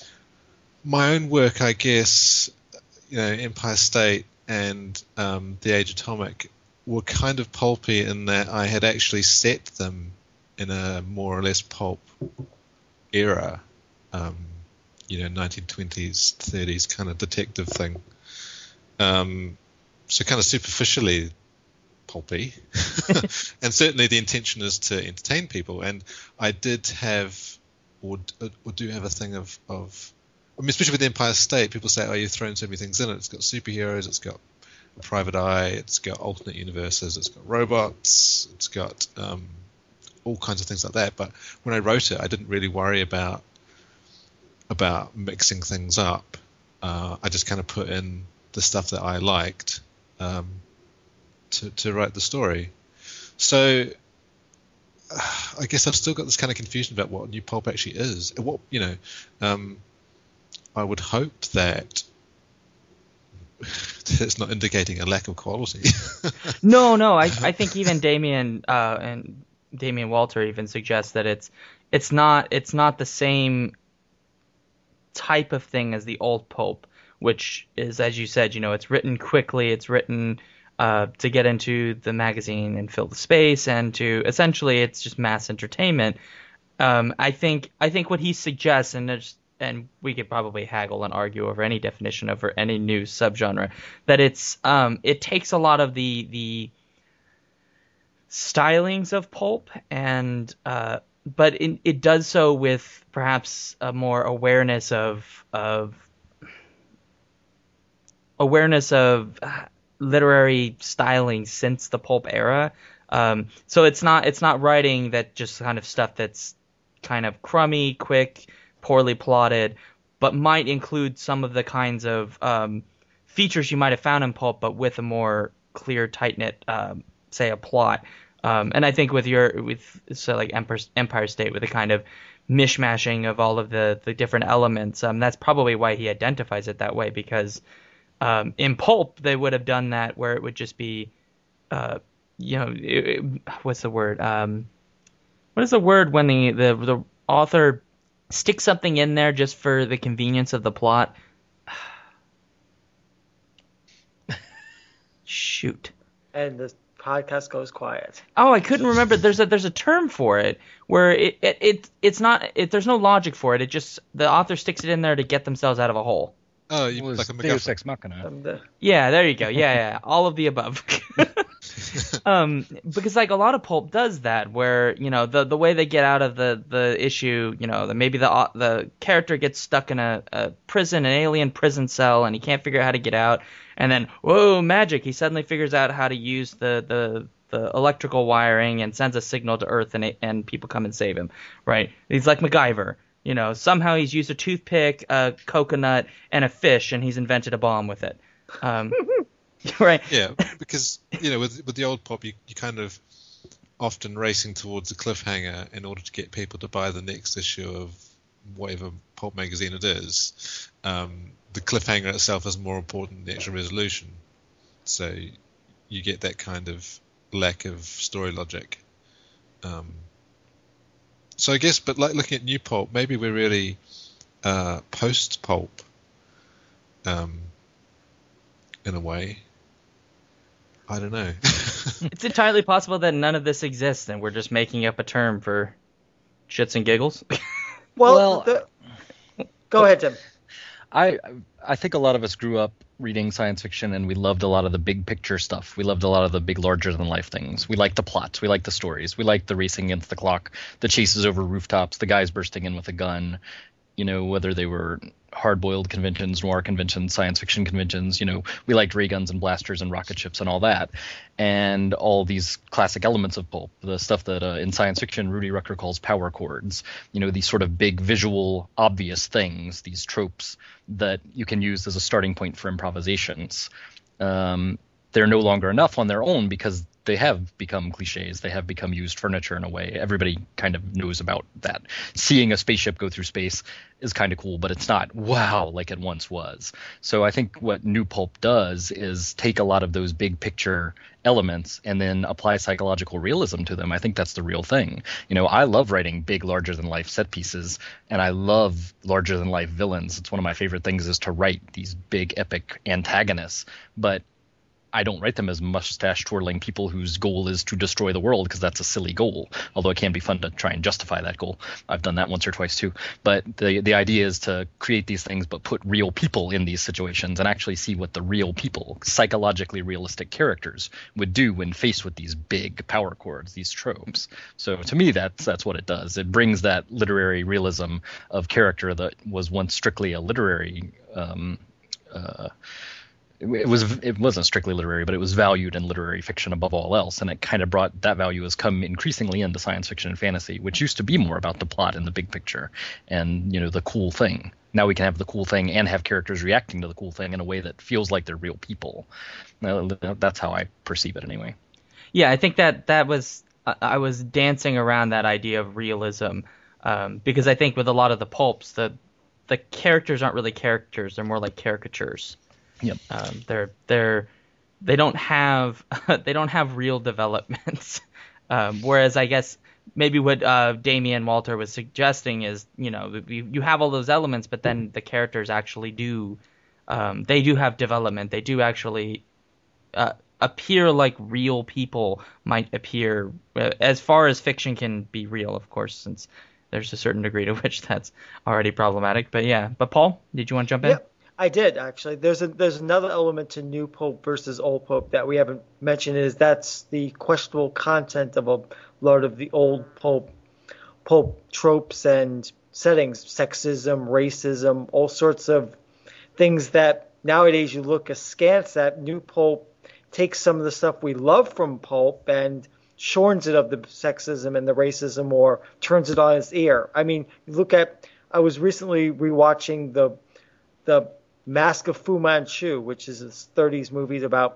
my own work, I guess, you know, Empire State and um, The Age Atomic were kind of pulpy in that I had actually set them in a more or less pulp era, um, you know, nineteen twenties, thirties kind of detective thing. Um, so kind of superficially pulpy. And certainly the intention is to entertain people. And I did have, or, or do have a thing of, of I mean, especially with the Empire State, people say, oh, you've thrown so many things in it. It's got superheroes, it's got a private eye, it's got alternate universes, it's got robots, it's got um, all kinds of things like that. But when I wrote it, I didn't really worry about about mixing things up. Uh, I just kind of put in the stuff that I liked um, to, to write the story. So uh, I guess I've still got this kind of confusion about what new pulp actually is. What, you know, um, I would hope that it's not indicating a lack of quality. no, no, I, I think even Damian uh, and Damian Walter even suggests that it's it's not it's not the same type of thing as the old pulp, which is, as you said, you know, it's written quickly, it's written uh, to get into the magazine and fill the space, and to essentially it's just mass entertainment. Um, I think I think what he suggests, and there's and we could probably haggle and argue over any definition of any new subgenre, that it's um, it takes a lot of the the stylings of pulp, and uh, but it, it does so with perhaps a more awareness of of awareness of literary styling since the pulp era. Um, so it's not it's not writing that just kind of stuff that's kind of crummy, quick, poorly plotted, but might include some of the kinds of um, features you might have found in pulp, but with a more clear, tight knit, um, say a plot. Um, and I think with your with so like Empire, Empire State, with a kind of mishmashing of all of the the different elements, um, that's probably why he identifies it that way, because um, in Pulp they would have done that where it would just be, uh, you know, it, it, what's the word? Um, what is the word when the, the the author sticks something in there just for the convenience of the plot? Shoot. And the podcast goes quiet. Oh, I couldn't remember. There's a there's a term for it where it it, it it's not it, there's no logic for it. It just the author sticks it in there to get themselves out of a hole. Oh, you It was like a Deus MacGuffin. Ex Machina. Um, the, Yeah, there you go. Yeah, yeah, all of the above. um, because like a lot of pulp does that, where you know the the way they get out of the, the issue, you know, the, maybe the uh, the character gets stuck in a, a prison, an alien prison cell, and he can't figure out how to get out, and then whoa, magic! He suddenly figures out how to use the the the electrical wiring and sends a signal to Earth, and it, and people come and save him. Right? He's like MacGyver. You know, somehow he's used a toothpick, a coconut, and a fish, and he's invented a bomb with it. Um, right? Yeah, because you know, with with the old pop, you you kind of often racing towards a cliffhanger in order to get people to buy the next issue of whatever pulp magazine it is. Um, the cliffhanger itself is more important than the actual resolution, so you get that kind of lack of story logic. Um, so I guess, but like looking at new pulp, maybe we're really uh, post pulp. Um, in a way. I don't know. It's entirely possible that none of this exists and we're just making up a term for shits and giggles. well, Well, the, go ahead, Tim. I I think a lot of us grew up reading science fiction, and we loved a lot of the big picture stuff. We loved a lot of the big, larger than life things. We liked the plots. We liked the stories. We liked the racing against the clock, the chases over rooftops, the guys bursting in with a gun. You know, whether they were hard-boiled conventions, noir conventions, science fiction conventions, you know, we liked ray guns and blasters and rocket ships and all that. And all these classic elements of pulp, the stuff that uh, in science fiction Rudy Rucker calls power chords, you know, these sort of big visual, obvious things, these tropes that you can use as a starting point for improvisations. Um, they're no longer enough on their own because they have become cliches. They have become used furniture in a way. Everybody kind of knows about that. Seeing a spaceship go through space is kind of cool, but it's not wow like it once was. So I think what new pulp does is take a lot of those big picture elements and then apply psychological realism to them. I think that's the real thing. You know, I love writing big, larger than life set pieces, and I love larger than life villains. It's one of my favorite things is to write these big epic antagonists, but I don't write them as mustache twirling people whose goal is to destroy the world, because that's a silly goal, although it can be fun to try and justify that goal. I've done that once or twice too. But the the idea is to create these things but put real people in these situations and actually see what the real people, psychologically realistic characters, would do when faced with these big power chords, these tropes. So to me, that's that's what it does. It brings that literary realism of character that was once strictly a literary um, uh, It was it wasn't strictly literary, but it was valued in literary fiction above all else, and it kind of brought that value has come increasingly into science fiction and fantasy, which used to be more about the plot and the big picture, and you know the cool thing. Now we can have the cool thing and have characters reacting to the cool thing in a way that feels like they're real people. That's how I perceive it anyway. Yeah, I think that that was I was dancing around that idea of realism um, because I think with a lot of the pulps, the the characters aren't really characters; they're more like caricatures. Yep. Um, they're they're they don't have they don't have real developments. um, whereas I guess maybe what uh, Damian Walter was suggesting is, you know, you, you have all those elements, but then the characters actually do um, they do have development. They do actually uh, appear like real people might appear, uh, as far as fiction can be real, of course, since there's a certain degree to which that's already problematic. But yeah, but Paul, did you want to jump in? Yep. I did, actually. There's a there's another element to new pulp versus old pulp that we haven't mentioned, is that's the questionable content of a lot of the old pulp pulp tropes and settings, sexism, racism, all sorts of things that nowadays you look askance at. New pulp takes some of the stuff we love from pulp and shorns it of the sexism and the racism, or turns it on its ear. I mean, you look at, I was recently rewatching the the Mask of Fu Manchu, which is a thirties movie about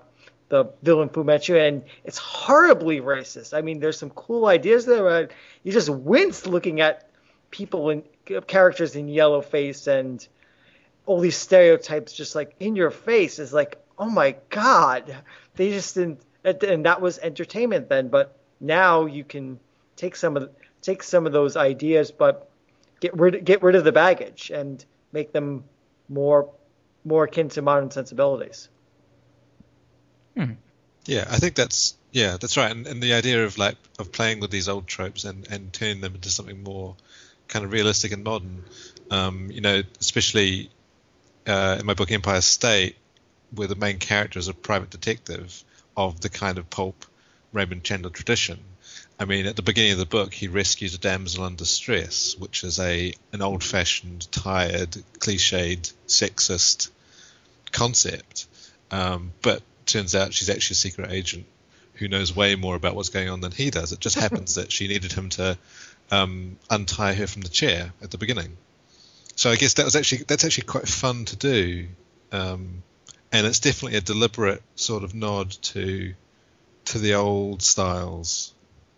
the villain Fu Manchu, and it's horribly racist. I mean, there's some cool ideas there, but you just wince looking at people and characters in yellow face and all these stereotypes just like in your face. Is like, oh my god, they just didn't. And that was entertainment then, but now you can take some of the, take some of those ideas, but get rid get rid of the baggage and make them more more akin to modern sensibilities. Hmm. Yeah, I think that's yeah, that's right. And, and the idea of like of playing with these old tropes and, and turning them into something more kind of realistic and modern. Um, you know, especially uh, in my book Empire State, where the main character is a private detective of the kind of pulp Raymond Chandler tradition. I mean, at the beginning of the book, he rescues a damsel in distress, which is a an old-fashioned, tired, cliched, sexist concept. Um, but turns out she's actually a secret agent who knows way more about what's going on than he does. It just happens that she needed him to um, untie her from the chair at the beginning. So I guess that was actually that's actually quite fun to do. Um, And it's definitely a deliberate sort of nod to to the old styles.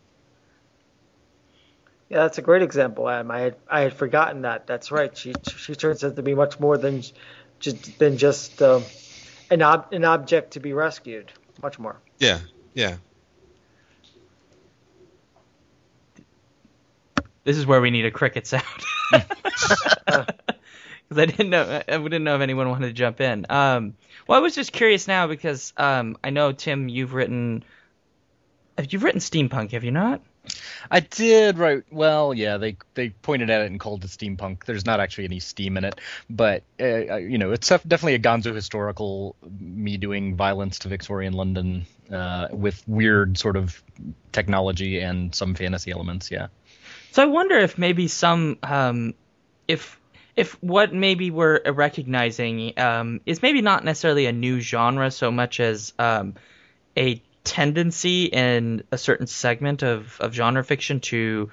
Yeah, that's a great example, Adam. I had I had forgotten that. That's right. She she turns out to be much more than just than just um, an ob, an object to be rescued. Much more. Yeah, yeah. This is where we need a cricket sound. Because I didn't know I didn't know if anyone wanted to jump in. Um, well, I was just curious now because um, I know, Tim, you've written you've written steampunk, have you not? I did write. Well, yeah, they they pointed at it and called it steampunk. There's not actually any steam in it, but uh, you know, it's definitely a gonzo historical. Me doing violence to Victorian London uh, with weird sort of technology and some fantasy elements. Yeah. So I wonder if maybe some um, if if what maybe we're recognizing um, is maybe not necessarily a new genre so much as um, a tendency in a certain segment of, of genre fiction to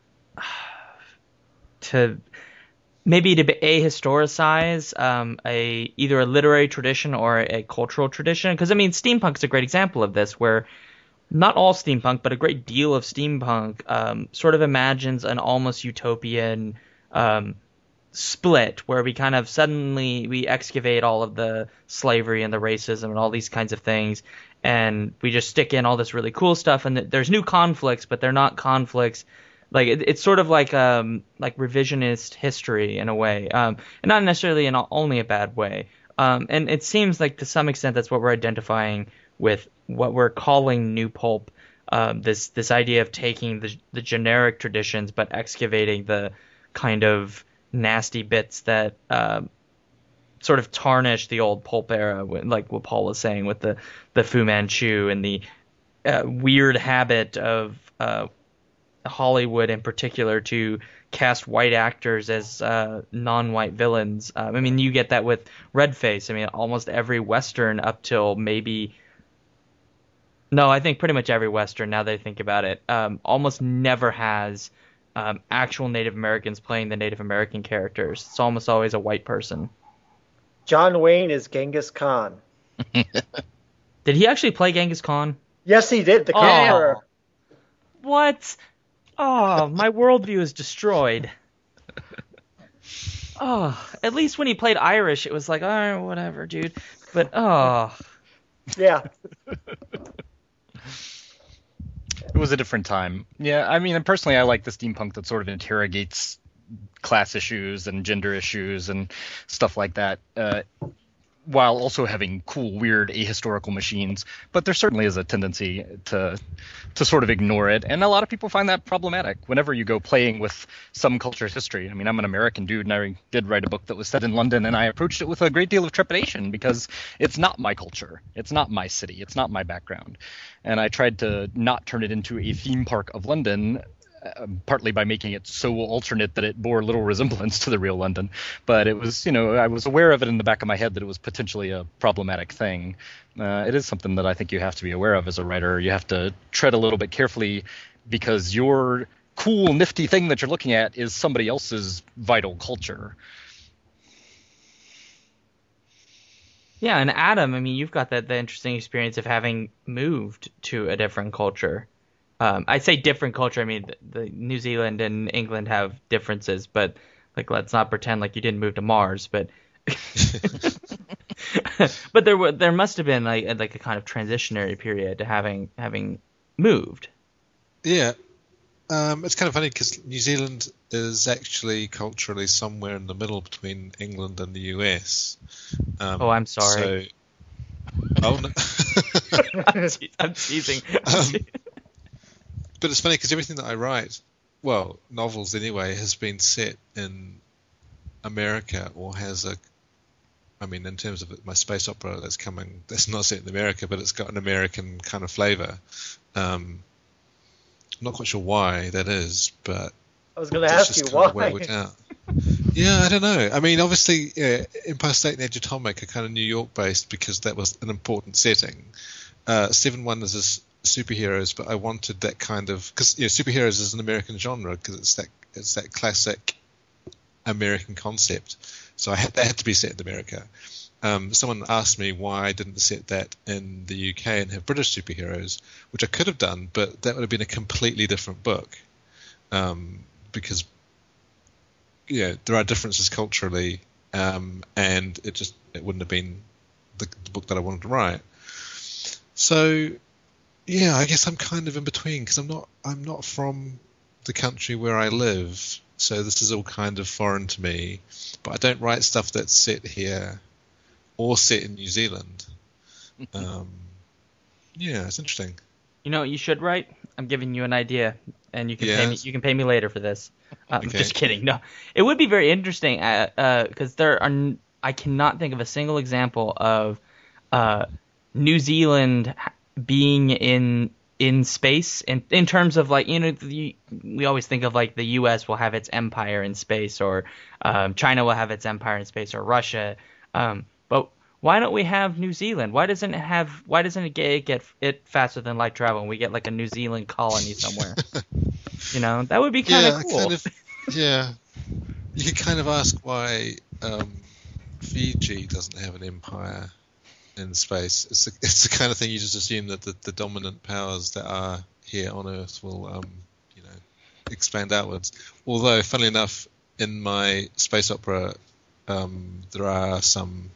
to maybe to ahistoricize um, a either a literary tradition or a cultural tradition. Because I mean, steampunk is a great example of this, where not all steampunk, but a great deal of steampunk um, sort of imagines an almost utopian um, split where we kind of suddenly we excavate all of the slavery and the racism and all these kinds of things, and we just stick in all this really cool stuff, and there's new conflicts, but they're not conflicts. Like it, it's sort of like um like revisionist history in a way, um, and not necessarily in a, only a bad way. Um, and it seems like to some extent that's what we're identifying with what we're calling new pulp. Um, this this idea of taking the the generic traditions but excavating the kind of nasty bits that uh, sort of tarnish the old pulp era, like what Paul was saying with the, the Fu Manchu and the uh, weird habit of uh, Hollywood in particular to cast white actors as uh, non-white villains. Um, I mean, you get that with Redface. I mean, almost every Western up till maybe... No, I think pretty much every Western, now that I think about it, um, almost never has um, actual Native Americans playing the Native American characters. It's almost always a white person. John Wayne is Genghis Khan. Did he actually play Genghis Khan? Yes, he did. The Oh. Conqueror. What? Oh, my worldview is destroyed. Oh, at least when he played Irish, it was like, oh, whatever, dude. But, oh. Yeah. It was a different time. Yeah, I mean, personally, I like the steampunk that sort of interrogates class issues and gender issues and stuff like that, uh, while also having cool, weird, ahistorical machines. But there certainly is a tendency to to sort of ignore it, and a lot of people find that problematic whenever you go playing with some culture's history. I mean, I'm an American dude, and I did write a book that was set in London, and I approached it with a great deal of trepidation because it's not my culture. It's not my city. It's not my background. And I tried to not turn it into a theme park of London, Uh, partly by making it so alternate that it bore little resemblance to the real London. But it was, you know, I was aware of it in the back of my head that it was potentially a problematic thing. Uh, it is something that I think you have to be aware of as a writer. You have to tread a little bit carefully because your cool, nifty thing that you're looking at is somebody else's vital culture. Yeah, and Adam, I mean, you've got that the interesting experience of having moved to a different culture. Um, I say different culture. I mean, the, the New Zealand and England have differences, but like, let's not pretend like you didn't move to Mars. But but there were there must have been like a, like a kind of transitionary period to having having moved. Yeah, um, it's kind of funny because New Zealand is actually culturally somewhere in the middle between England and the U S. Um, oh, I'm sorry. So, oh no. I'm, te- I'm teasing. Um, but it's funny because everything that I write, well, novels anyway, has been set in America or has a, I mean, in terms of my space opera that's coming, that's not set in America, but it's got an American kind of flavor. Um, I'm not quite sure why that is, but I was going to ask you why. Well out. Yeah, I don't know. I mean, obviously, yeah, Empire State and Age of Atomic are kind of New York based because that was an important setting. Uh, Seven Wonders is superheroes, but I wanted that kind of, because you know, superheroes is an American genre because it's that it's that classic American concept. So I had that had to be set in America. Um, someone asked me why I didn't set that in the U K and have British superheroes, which I could have done, but that would have been a completely different book. Um, because yeah, there are differences culturally, um, and it just it wouldn't have been the, the book that I wanted to write. So yeah, I guess I'm kind of in between because I'm not I'm not from the country where I live, so this is all kind of foreign to me. But I don't write stuff that's set here or set in New Zealand. Um, yeah, it's interesting. You know what you should write? I'm giving you an idea, and you can Yes. pay me. You can pay me later for this. Um, Okay. Just kidding. No, it would be very interesting because uh, uh, there are. n- I cannot think of a single example of uh, New Zealand ha- being in in space in in terms of like you know the, we always think of like the U S will have its empire in space, or um, China will have its empire in space, or Russia. Um, but why don't we have New Zealand? Why doesn't it have? Why doesn't it get, get it faster than light travel? And we get like a New Zealand colony somewhere. You know, that would be kind yeah, of cool. kind of. Yeah, you could kind of ask why um, Fiji doesn't have an empire in space. It's the, it's the kind of thing you just assume that the, the dominant powers that are here on Earth will, um, you know, expand outwards. Although, funnily enough, in my space opera, um, there are some.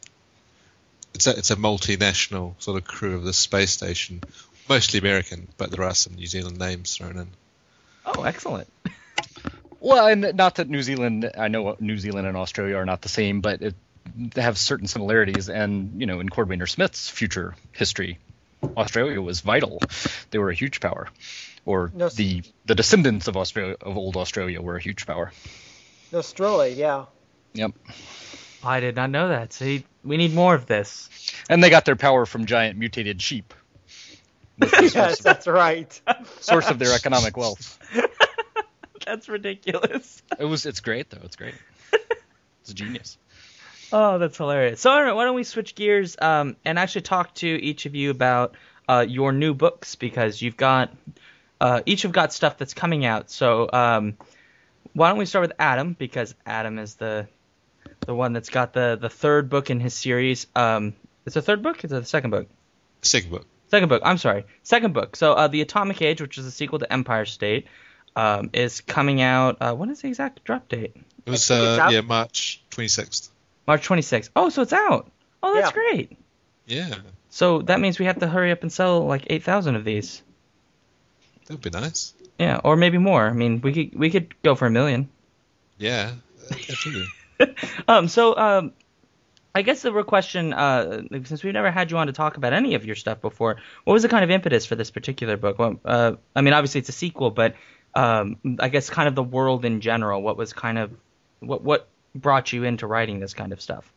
It's a, it's a multinational sort of crew of the space station, mostly American, but there are some New Zealand names thrown in. Oh, excellent. Well, and not that New Zealand, I know New Zealand and Australia are not the same, but it, they have certain similarities. And, you know, in Cordwainer Smith's future history, Australia was vital. They were a huge power. Or No, the the descendants of Australia, of old Australia, were a huge power. Nostromo, yeah. Yep. I did not know that. See, we need more of this. And they got their power from giant mutated sheep. Was the Yes, source, of, that's right. source of their economic wealth. That's ridiculous. It was. It's great, though. It's great. It's genius. Oh, that's hilarious. So, all right, why don't we switch gears um, and actually talk to each of you about uh, your new books, because you've got uh, each have got stuff that's coming out. So, um, why don't we start with Adam, because Adam is the the one that's got the, the third book in his series. Um, it's the third book? Is it the second book? Second book. Second book. I'm sorry. Second book. So, uh, The Atomic Age, which is a sequel to Empire State, um, is coming out. Uh, when is the exact drop date? It was think it's uh, out. yeah March twenty-sixth. March twenty-sixth. Oh, so it's out. Oh, that's Yeah. great. Yeah, So that means we have to hurry up and sell like eight thousand of these. that would be nice. Yeah, or maybe more. I mean, we could we could go for a million. Yeah, absolutely. Um, so um, I guess the real question, uh, since we've never had you on to talk about any of your stuff before, what was the kind of impetus for this particular book? Well, uh, I mean, obviously it's a sequel, but um, I guess kind of the world in general. What was kind of what what brought you into writing this kind of stuff?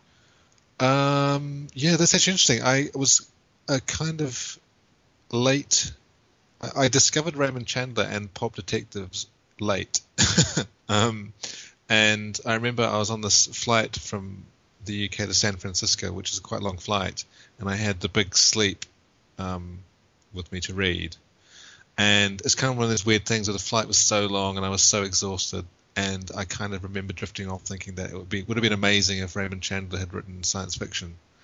Um, yeah, that's actually interesting. I was a kind of late. I I discovered Raymond Chandler and Pulp Detectives late, um, and I remember I was on this flight from the U K to San Francisco, which is a quite long flight, and I had The Big Sleep um, with me to read. And it's kind of one of those weird things where the flight was so long and I was so exhausted. And I kind of remember drifting off thinking that it would be would have been amazing if Raymond Chandler had written science fiction.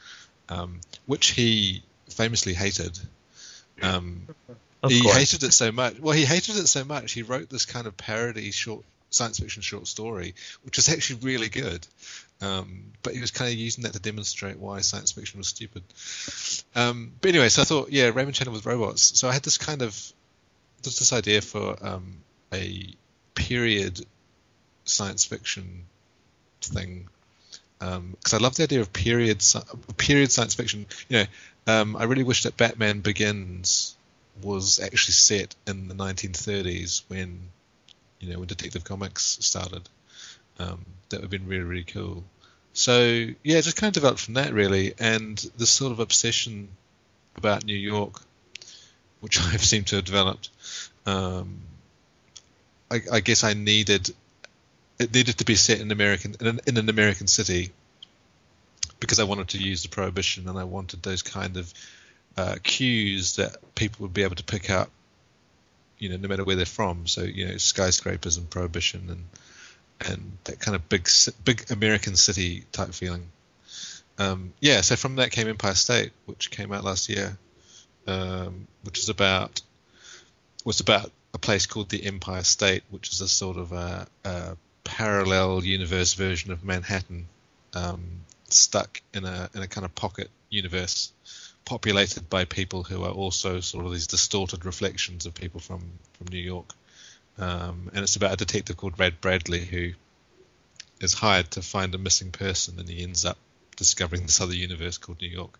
um, which he famously hated. Um, Of he course. hated it so much. Well, he hated it so much. He wrote this kind of parody short science fiction short story, which was actually really good. Um, but he was kind of using that to demonstrate why science fiction was stupid. Um, but anyway, so I thought, yeah, Raymond Chandler with robots. So I had this kind of just this idea for um, a period science fiction thing, because um, I love the idea of period sci- period science fiction. You know, um, I really wish that Batman Begins was actually set in the nineteen thirties when, you know, when Detective Comics started. Um, that would have been really, really cool. So yeah, just kind of developed from that really, and this sort of obsession about New York, which I've seemed to have developed. Um, I, I guess I needed it needed to be set in American in an, in an American city, because I wanted to use the Prohibition, and I wanted those kind of uh, cues that people would be able to pick up, you know, no matter where they're from. So, you know, skyscrapers and Prohibition and and that kind of big big American city type feeling. Um, yeah, so from that came Empire State, which came out last year, um, which is about was about a place called the Empire State, which is a sort of a, a parallel universe version of Manhattan, um, stuck in a in a kind of pocket universe, populated by people who are also sort of these distorted reflections of people from, from New York. Um, and it's about a detective called Red Bradley who is hired to find a missing person, and he ends up discovering this other universe called New York.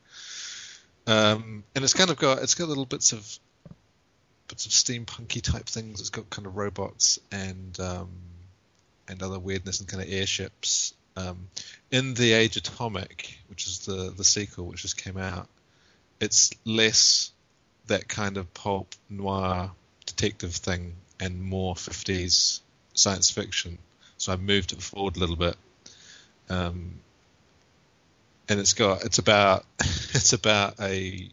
Um, and it's kind of got it's got little bits of bits of steampunky type things. It's got kind of robots and um, and other weirdness and kind of airships. Um, in The Age Atomic, which is the the sequel which just came out, it's less that kind of pulp noir detective thing and more fifties science fiction. So I moved it forward a little bit, um, and it's got it's about it's about a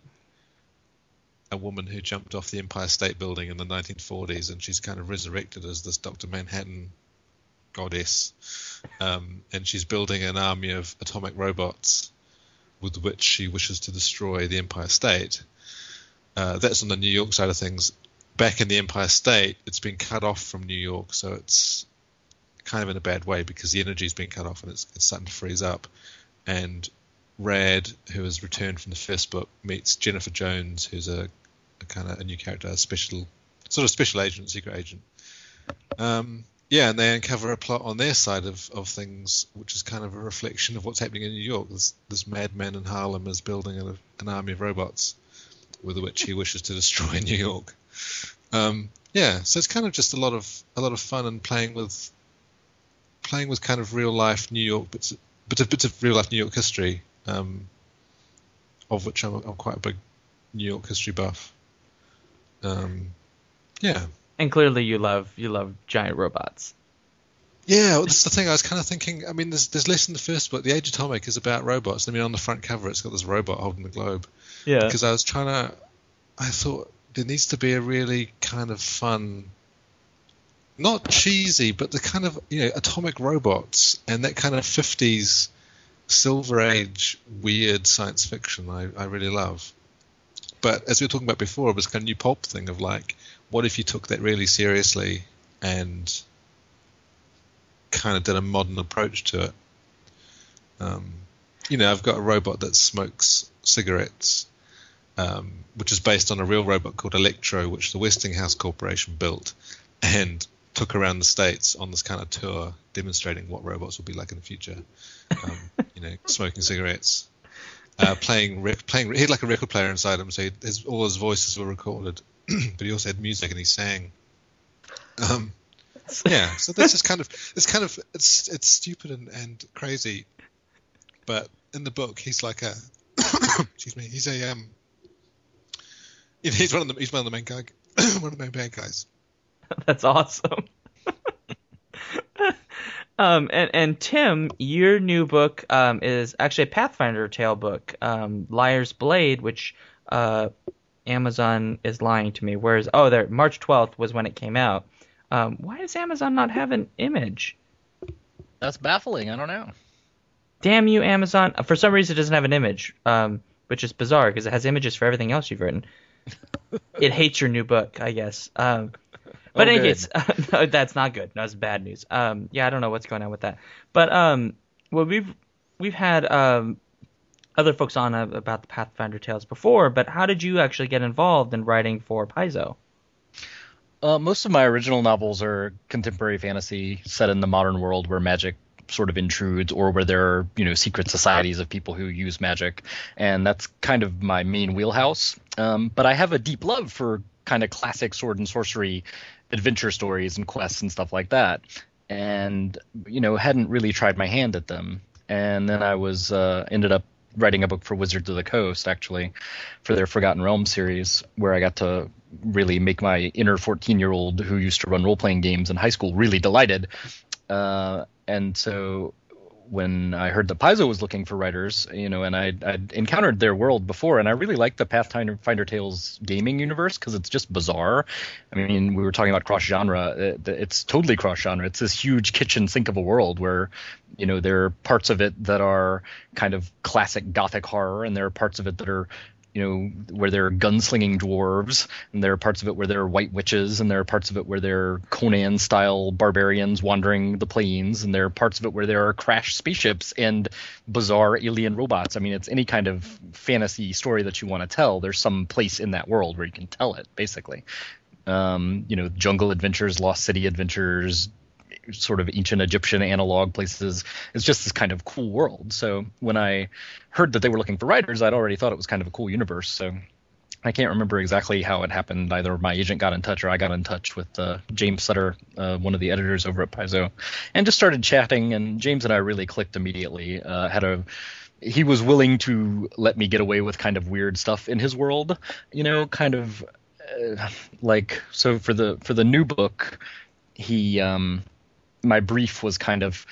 a woman who jumped off the Empire State Building in the nineteen forties, and she's kind of resurrected as this Doctor Manhattan goddess, um, and she's building an army of atomic robots with which she wishes to destroy the Empire State. Uh, that's on the New York side of things. Back in the Empire State, it's been cut off from New York, so it's kind of in a bad way because the energy's been cut off and it's, it's starting to freeze up. And Rad, who has returned from the first book, meets Jennifer Jones, who's a, a kind of a new character, a special sort of special agent, secret agent. Um, yeah, and they uncover a plot on their side of, of things, which is kind of a reflection of what's happening in New York. This, this madman in Harlem is building a, an army of robots with which he wishes to destroy New York. Um, yeah, so it's kind of just a lot of a lot of fun and playing with playing with kind of real life New York bits, bits of bits of real life New York history, um, of which I'm, I'm quite a big New York history buff. Um, yeah. And clearly you love you love giant robots. Yeah, well, that's the thing. I was kind of thinking. I mean, there's there's less in the first book. The Age Atomic is about robots. I mean, on the front cover, it's got this robot holding the globe. Yeah. Because I was trying to, I thought there needs to be a really kind of fun, not cheesy, but the kind of, you know, atomic robots and that kind of fifties Silver Age weird science fiction. I I really love. But as we were talking about before, it was kind of new pulp thing of like, what if you took that really seriously and kind of did a modern approach to it? Um, you know, I've got a robot that smokes cigarettes, um, which is based on a real robot called Electro, which the Westinghouse Corporation built and took around the States on this kind of tour, demonstrating what robots will be like in the future. Um, you know, smoking cigarettes. Uh, playing, rec- playing, he had like a record player inside him, so he, his, all his voices were recorded, but he also had music and he sang. Um, yeah, so that's just kind of, it's kind of, it's it's stupid and, and crazy, but in the book he's like a, excuse me, he's a um, you know, he's one of the he's one of the main guy, one of the main bad guys. That's awesome. Um, and, and Tim, your new book um, is actually a Pathfinder tale book, um, Liar's Blade, which uh, Amazon is lying to me. Whereas, oh, there, March twelfth was when it came out. Um, why does Amazon not have an image? That's baffling. I don't know. Damn you, Amazon. For some reason, it doesn't have an image, um, which is bizarre because it has images for everything else you've written. It hates your new book, I guess. Um, but Oh, in any good. case, no, that's not good. No, it's bad news. Um, yeah, I don't know what's going on with that. But um, well, we've we've had um, other folks on uh, about the Pathfinder Tales before. But how did you actually get involved in writing for Paizo? Uh, most of my original novels are contemporary fantasy set in the modern world where magic sort of intrudes, or where there are, you know, secret societies of people who use magic, and that's kind of my main wheelhouse. Um, but I have a deep love for kind of classic sword and sorcery adventure stories and quests and stuff like that, and you know, hadn't really tried my hand at them. And then I was uh, ended up writing a book for Wizards of the Coast, actually, for their Forgotten Realms series, where I got to really make my inner fourteen-year-old who used to run role-playing games in high school really delighted. Uh, and so when I heard that Paizo was looking for writers, you know, and I'd, I'd encountered their world before, and I really like the Pathfinder Tales gaming universe because it's just bizarre. I mean, we were talking about cross-genre. It, it's totally cross-genre. It's this huge kitchen sink of a world where, you know, there are parts of it that are kind of classic gothic horror, and there are parts of it that are, you know, where there are gunslinging dwarves, and there are parts of it where there are white witches, and there are parts of it where there are Conan-style barbarians wandering the plains, and there are parts of it where there are crashed spaceships and bizarre alien robots. I mean, it's any kind of fantasy story that you want to tell. There's some place in that world where you can tell it, basically. Um, you know, jungle adventures, lost city adventures, sort of ancient Egyptian analog places. It's just this kind of cool world. So when I heard that they were looking for writers, I'd already thought it was kind of a cool universe. So I can't remember exactly how it happened. Either my agent got in touch or I got in touch with uh, James Sutter, uh, one of the editors over at Paizo, and just started chatting. And James and I really clicked immediately. Uh, had a he was willing to let me get away with kind of weird stuff in his world, you know, kind of uh, like so for the for the new book, he um, my brief was kind of,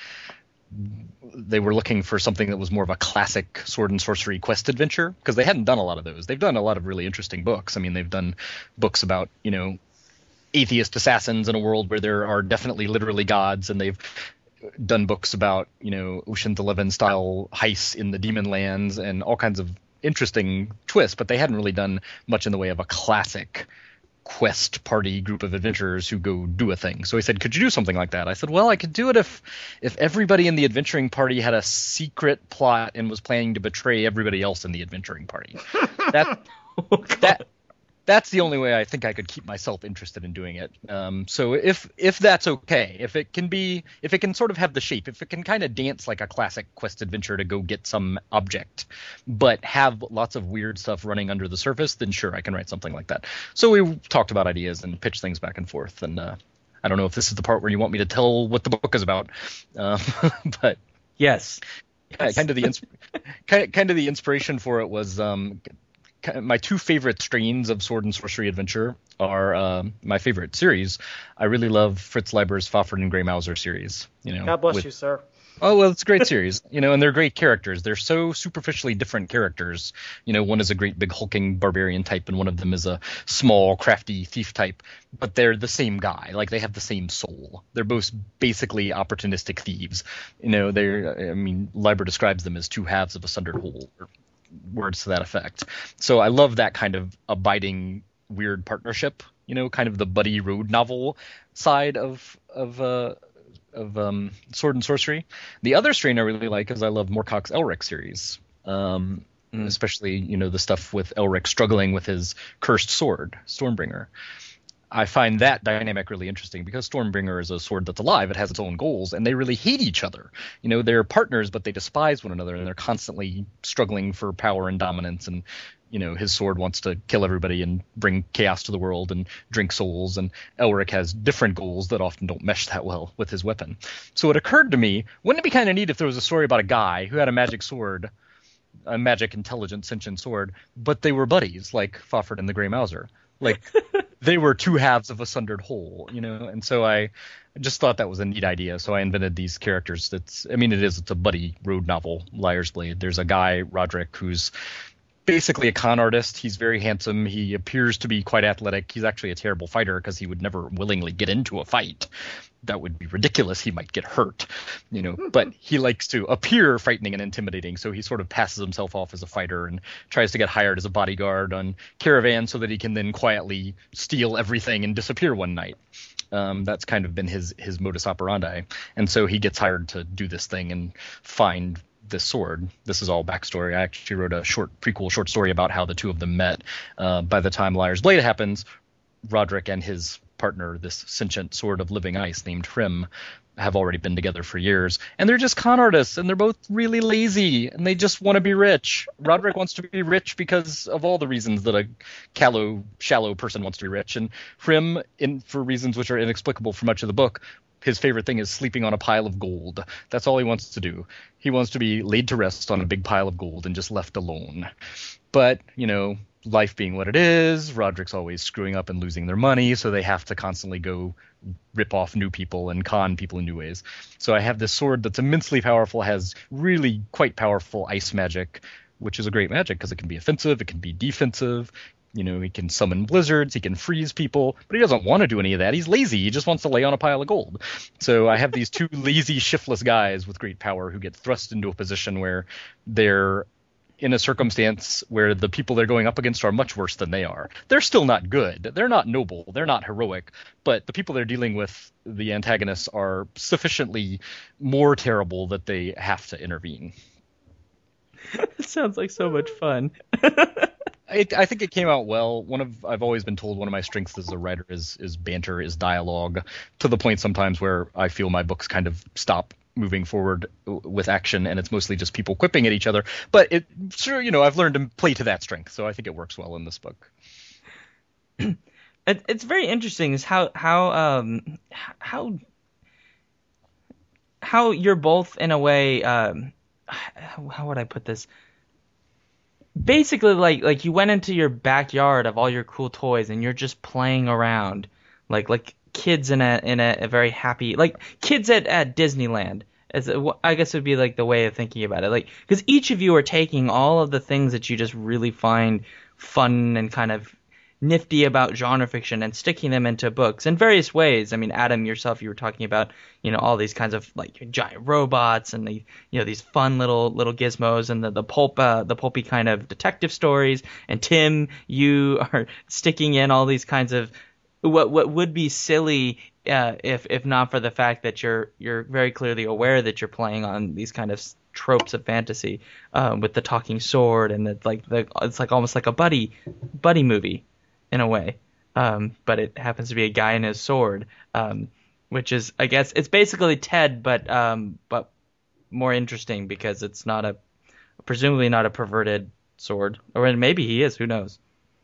they were looking for something that was more of a classic sword and sorcery quest adventure, because they hadn't done a lot of those. They've done a lot of really interesting books. I mean, they've done books about, you know, atheist assassins in a world where there are definitely literally gods, and they've done books about, you know, Ocean's Eleven style heists in the demon lands and all kinds of interesting twists, but they hadn't really done much in the way of a classic quest party group of adventurers who go do a thing. So he said, could you do something like that? I said, well, I could do it if if everybody in the adventuring party had a secret plot and was planning to betray everybody else in the adventuring party. That Oh, that that's the only way I think I could keep myself interested in doing it. Um, so if if that's okay, if it can be, if it can sort of have the shape, if it can kind of dance like a classic quest adventure to go get some object, but have lots of weird stuff running under the surface, then sure, I can write something like that. So we talked about ideas and pitched things back and forth. And uh, I don't know if this is the part where you want me to tell what the book is about, um, but yes, yes. kind of the ins- kind, kind of the inspiration for it was. Um, My two favorite strains of sword and sorcery adventure are uh, my favorite series. I really love Fritz Leiber's Fafhrd and Grey Mouser series. You know, God bless with, you, sir. Oh, well, it's a great series, you know, and they're great characters. They're so superficially different characters. You know, one is a great big hulking barbarian type, and one of them is a small, crafty thief type. But they're the same guy. Like, they have the same soul. They're both basically opportunistic thieves. You know, they're, I mean, Leiber describes them as two halves of a sundered whole, or words to that effect. So I love that kind of abiding weird partnership, you know, kind of the buddy road novel side of of uh, of um, sword and sorcery. The other strain I really like is I love Moorcock's Elric series, um, mm. especially, you know, the stuff with Elric struggling with his cursed sword, Stormbringer. I find that dynamic really interesting because Stormbringer is a sword that's alive. It has its own goals, and they really hate each other. You know, they're partners, but they despise one another, and they're constantly struggling for power and dominance. And, you know, his sword wants to kill everybody and bring chaos to the world and drink souls. And Elric has different goals that often don't mesh that well with his weapon. So it occurred to me, wouldn't it be kind of neat if there was a story about a guy who had a magic sword, a magic, intelligent, sentient sword, but they were buddies, like Fafhrd and the Grey Mouser. Like, they were two halves of a sundered whole, you know? And so I just thought that was a neat idea. So I invented these characters. That's, I mean, it is, it's a buddy road novel, Liar's Blade. There's a guy, Roderick, who's basically a con artist. He's very handsome. He appears to be quite athletic. He's actually a terrible fighter because he would never willingly get into a fight. That would be ridiculous. He might get hurt, you know, but he likes to appear frightening and intimidating. So he sort of passes himself off as a fighter and tries to get hired as a bodyguard on Caravan so that he can then quietly steal everything and disappear one night. Um, that's kind of been his, his modus operandi. And so he gets hired to do this thing and find this sword. This is all backstory. I actually wrote a short prequel short story about how the two of them met. Uh, by the time Liar's Blade happens, Roderick and his partner, this sentient sword of living ice named Hrym, have already been together for years. And they're just con artists, and they're both really lazy, and they just want to be rich. Roderick wants to be rich because of all the reasons that a callow, shallow person wants to be rich. And Hrym, in, for reasons which are inexplicable for much of the book, his favorite thing is sleeping on a pile of gold. That's all he wants to do. He wants to be laid to rest on a big pile of gold and just left alone. But, you know, life being what it is, Roderick's always screwing up and losing their money, so they have to constantly go rip off new people and con people in new ways. So I have this sword that's immensely powerful, has really quite powerful ice magic, which is a great magic because it can be offensive, it can be defensive. You know, he can summon blizzards, he can freeze people, but he doesn't want to do any of that. He's lazy. He just wants to lay on a pile of gold. So I have these two lazy, shiftless guys with great power who get thrust into a position where they're in a circumstance where the people they're going up against are much worse than they are. They're still not good. They're not noble. They're not heroic. But the people they're dealing with, the antagonists, are sufficiently more terrible that they have to intervene. It sounds like so much fun. I, I think it came out well. One of I've always been told one of my strengths as a writer is is banter, is dialogue, to the point sometimes where I feel my books kind of stop moving forward with action, and it's mostly just people quipping at each other. But it sure, you know, I've learned to play to that strength, so I think it works well in this book. it, it's very interesting is how how um how how you're both in a way. Um, how, how would I put this? Basically, like like you went into your backyard of all your cool toys and you're just playing around, like like kids in a in a, a very happy, like kids at, at Disneyland. As a, I guess would be like the way of thinking about it, like because each of you are taking all of the things that you just really find fun and kind of nifty about genre fiction and sticking them into books in various ways. I mean, Adam, yourself, you were talking about, you know, all these kinds of like giant robots and the, you know, these fun little little gizmos and the the pulp uh, the pulpy kind of detective stories. And Tim, you are sticking in all these kinds of what what would be silly uh, if if not for the fact that you're you're very clearly aware that you're playing on these kind of tropes of fantasy uh, with the talking sword, and it's like the it's like almost like a buddy buddy movie in a way, um, but it happens to be a guy and his sword, um, which is, I guess, it's basically Ted, but um, but more interesting because it's not a, presumably not a perverted sword, or maybe he is. Who knows?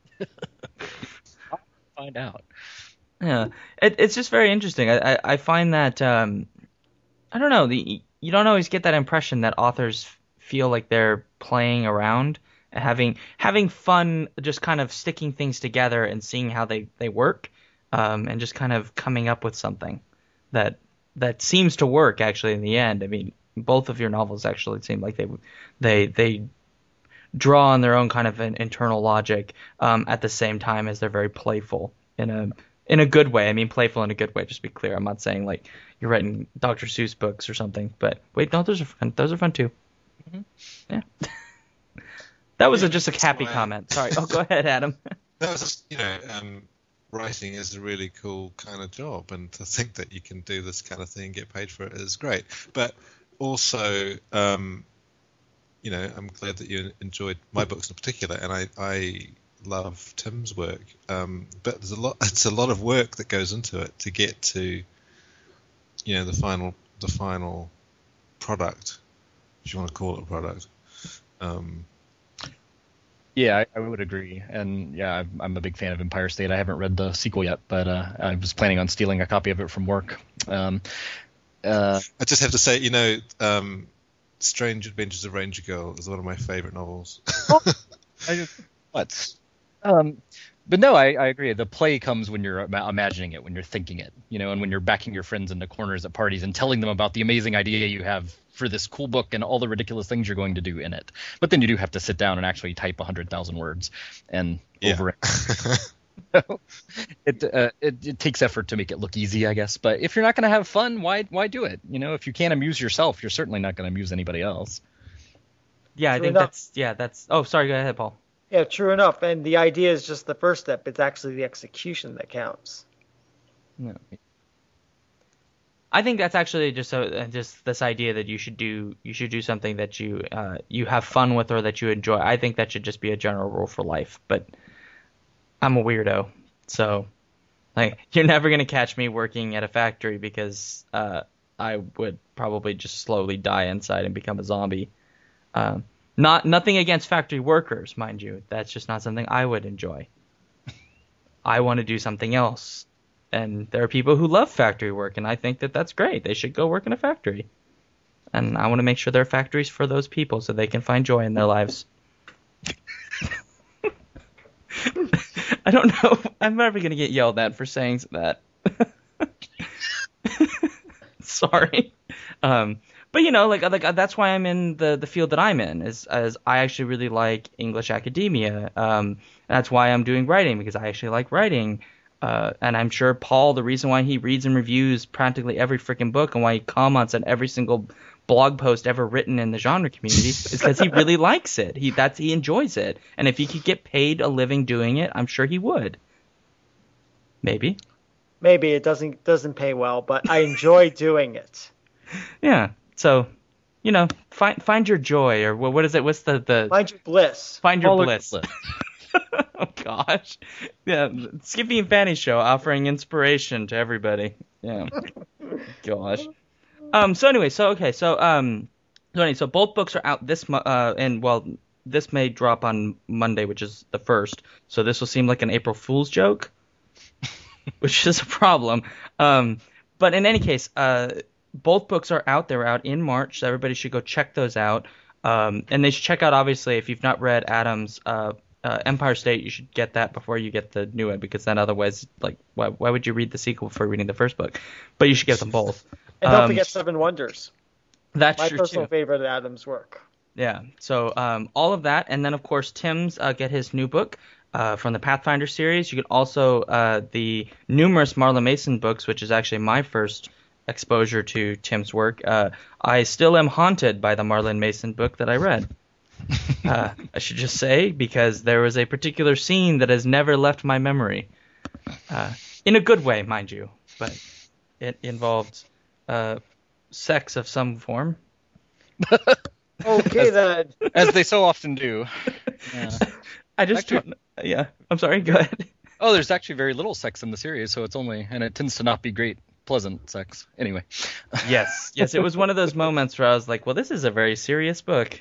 I'll find out. Yeah, it, it's just very interesting. I I, I find that um, I don't know, the you don't always get that impression that authors feel like they're playing around. Having having fun, just kind of sticking things together and seeing how they, they work, um, and just kind of coming up with something that that seems to work actually in the end. I mean, both of your novels actually seem like they they they draw on their own kind of an internal logic, um, at the same time as they're very playful in a in a good way. I mean, playful in a good way. Just to be clear, I'm not saying like you're writing Doctor Seuss books or something. But wait, no, those are fun. Those are fun too. Mm-hmm. Yeah. That was yeah, a, just a happy why, comment. Sorry. Oh, go ahead, Adam. That was just, you know, um, writing is a really cool kind of job, and to think that you can do this kind of thing and get paid for it is great. But also, um, you know, I'm glad that you enjoyed my books in particular, and I, I love Tim's work. Um, but there's a lot. It's a lot of work that goes into it to get to, you know, the final the final product, if you want to call it a product. Um, Yeah, I, I would agree, and yeah, I'm, I'm a big fan of Empire State. I haven't read the sequel yet, but uh, I was planning on stealing a copy of it from work. Um, uh, I just have to say, you know, um, Strange Adventures of Ranger Girl is one of my favorite novels. I just, what? Um, But no, I, I agree. The play comes when you're ima- imagining it, when you're thinking it, you know, and when you're backing your friends into corners at parties and telling them about the amazing idea you have for this cool book and all the ridiculous things you're going to do in it. But then you do have to sit down and actually type one hundred thousand words and Yeah. over it. it, uh, it it takes effort to make it look easy, I guess. But if you're not going to have fun, why why do it? You know, if you can't amuse yourself, you're certainly not going to amuse anybody else. Yeah, I True think enough. that's yeah, that's. Oh, sorry. Go ahead, Paul. Yeah, true enough. And the idea is just the first step. It's actually the execution that counts. No. I think that's actually just so uh, just this idea that you should do you should do something that you uh, you have fun with or that you enjoy. I think that should just be a general rule for life. But I'm a weirdo, so like you're never gonna catch me working at a factory because uh, I would probably just slowly die inside and become a zombie. Um, not nothing against factory workers, mind you. That's just not something I would enjoy. I want to do something else. And there are people who love factory work, and I think that that's great. They should go work in a factory. And I want to make sure there are factories for those people so they can find joy in their lives. I don't know. I'm never going to get yelled at for saying that. Sorry. Um, but, you know, like, like that's why I'm in the, the field that I'm in, is as I actually really like English academia. Um, that's why I'm doing writing, because I actually like writing. Uh, and I'm sure Paul, the reason why he reads and reviews practically every freaking book and why he comments on every single blog post ever written in the genre community is because he really likes it. He that's he enjoys it. And if he could get paid a living doing it, I'm sure he would. Maybe. Maybe it doesn't doesn't pay well, but I enjoy doing it. Yeah. So, you know, find find your joy, or what, what is it? What's the the Find your bliss. find your Follow your bliss. bliss. Oh gosh. Yeah, Skippy and Fanny show offering inspiration to everybody. Yeah. Gosh. Um so anyway, so okay, so um so anyway, so both books are out this mo- uh and well this may drop on Monday, which is the first. So this will seem like an April Fool's joke, which is a problem. Um but in any case, uh both books are out. They're out in March, so everybody should go check those out. Um and they should check out, obviously, if you've not read Adam's uh Uh, Empire State, you should get that before you get the new one, because then otherwise, like, why, why would you read the sequel before reading the first book? But you should get them both. And don't Um, forget Seven Wonders. That's My true personal too. favorite of Adam's work. Yeah. So um, all of that, and then of course Tim's uh, get his new book uh, from the Pathfinder series. You could also uh, the numerous Marla Mason books, which is actually my first exposure to Tim's work. Uh, I still am haunted by the Marlon Mason book that I read. uh, I should just say, because there was a particular scene that has never left my memory. Uh, in a good way, mind you, but it involved uh, sex of some form. Okay, then. As they so often do. Yeah. I just, Actually- yeah, I'm sorry, go ahead. Oh, there's actually very little sex in the series, so it's only, and it tends to not be great, pleasant sex. Anyway. Yes, yes, it was one of those moments where I was like, well, this is a very serious book.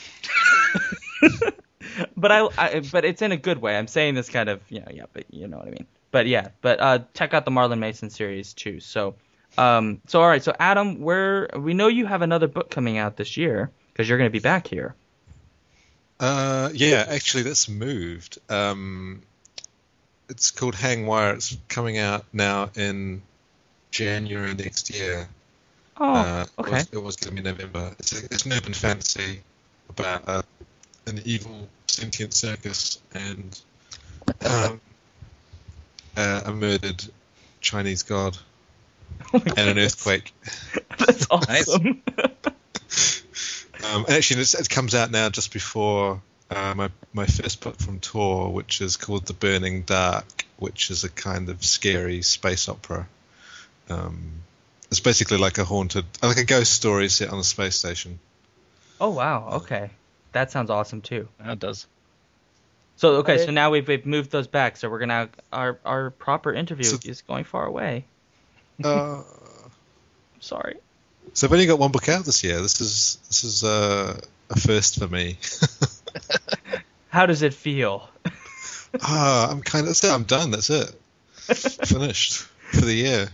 But I, I, but it's in a good way. I'm saying this kind of, you know, yeah, but you know what I mean. But yeah, but uh, check out the Marlon Mason series too. So, um, so all right, so Adam, where we know you have another book coming out this year because you're going to be back here. Uh, yeah, actually, that's moved. Um, it's called Hang Wire. It's coming out now in January next year. Oh, uh, okay. It was, it was going to be November. It's, a, it's an urban fantasy about uh, an evil sentient circus and um, uh, a murdered Chinese god Oh my and an goodness. earthquake. That's awesome. Um, and actually, it's, it comes out now just before uh, my my first book from Tor, which is called The Burning Dark, which is a kind of scary space opera. Um, it's basically like a haunted, like a ghost story set on a space station. Oh wow, okay, that sounds awesome too. That does. So okay, I- so now we've, we've moved those back. So we're gonna our our proper interview So- is going far away. Uh, Sorry. so I've only got one book out this year. This is this is uh, a first for me. How does it feel? Ah, I'm kind of. That's it. I'm done. That's it. Finished for the year.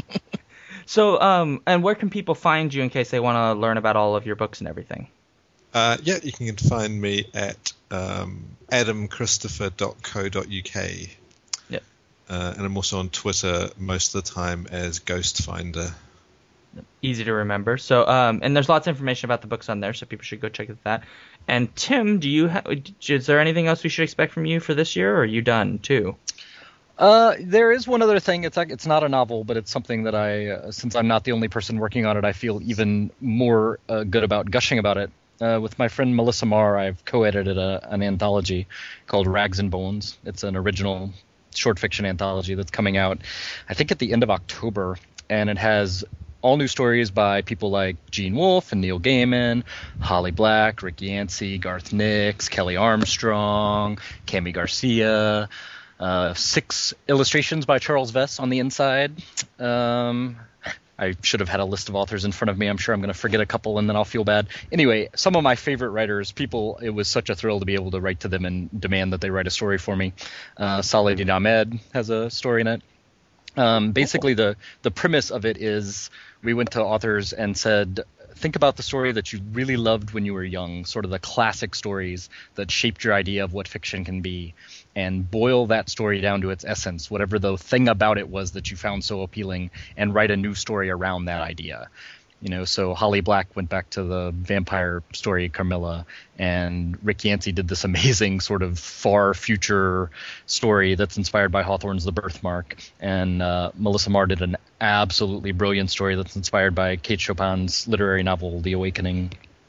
So, um, and where can people find you in case they want to learn about all of your books and everything? Uh, yeah, you can find me at um, adam christopher dot co dot uk. Yep. Uh, and I'm also on Twitter most of the time as Ghostfinder. Easy to remember. So, um, and there's lots of information about the books on there, so people should go check that. And Tim, do you ha- is there anything else we should expect from you for this year, or are you done too? Uh, there is one other thing. It's it's not a novel, but it's something that I, uh, since I'm not the only person working on it, I feel even more uh, good about gushing about it. Uh, with my friend Melissa Marr, I've co-edited a, an anthology called Rags and Bones. It's an original short fiction anthology that's coming out, I think, at the end of October, and it has all new stories by people like Gene Wolfe and Neil Gaiman, Holly Black, Rick Yancey, Garth Nix, Kelly Armstrong, Cami Garcia. Uh, six illustrations by Charles Vess on the inside. Um, I should have had a list of authors in front of me. I'm sure I'm going to forget a couple and then I'll feel bad. Anyway, some of my favorite writers, people, it was such a thrill to be able to write to them and demand that they write a story for me. Uh, Saladin Ahmed has a story in it. Um, basically, the, the premise of it is we went to authors and said, think about the story that you really loved when you were young, sort of the classic stories that shaped your idea of what fiction can be, and boil that story down to its essence, whatever the thing about it was that you found so appealing, and write a new story around that idea. You know, so Holly Black went back to the vampire story Carmilla, and Rick Yancey did this amazing sort of far future story that's inspired by Hawthorne's The Birthmark, and uh, Melissa Marr did an absolutely brilliant story that's inspired by Kate Chopin's literary novel The Awakening.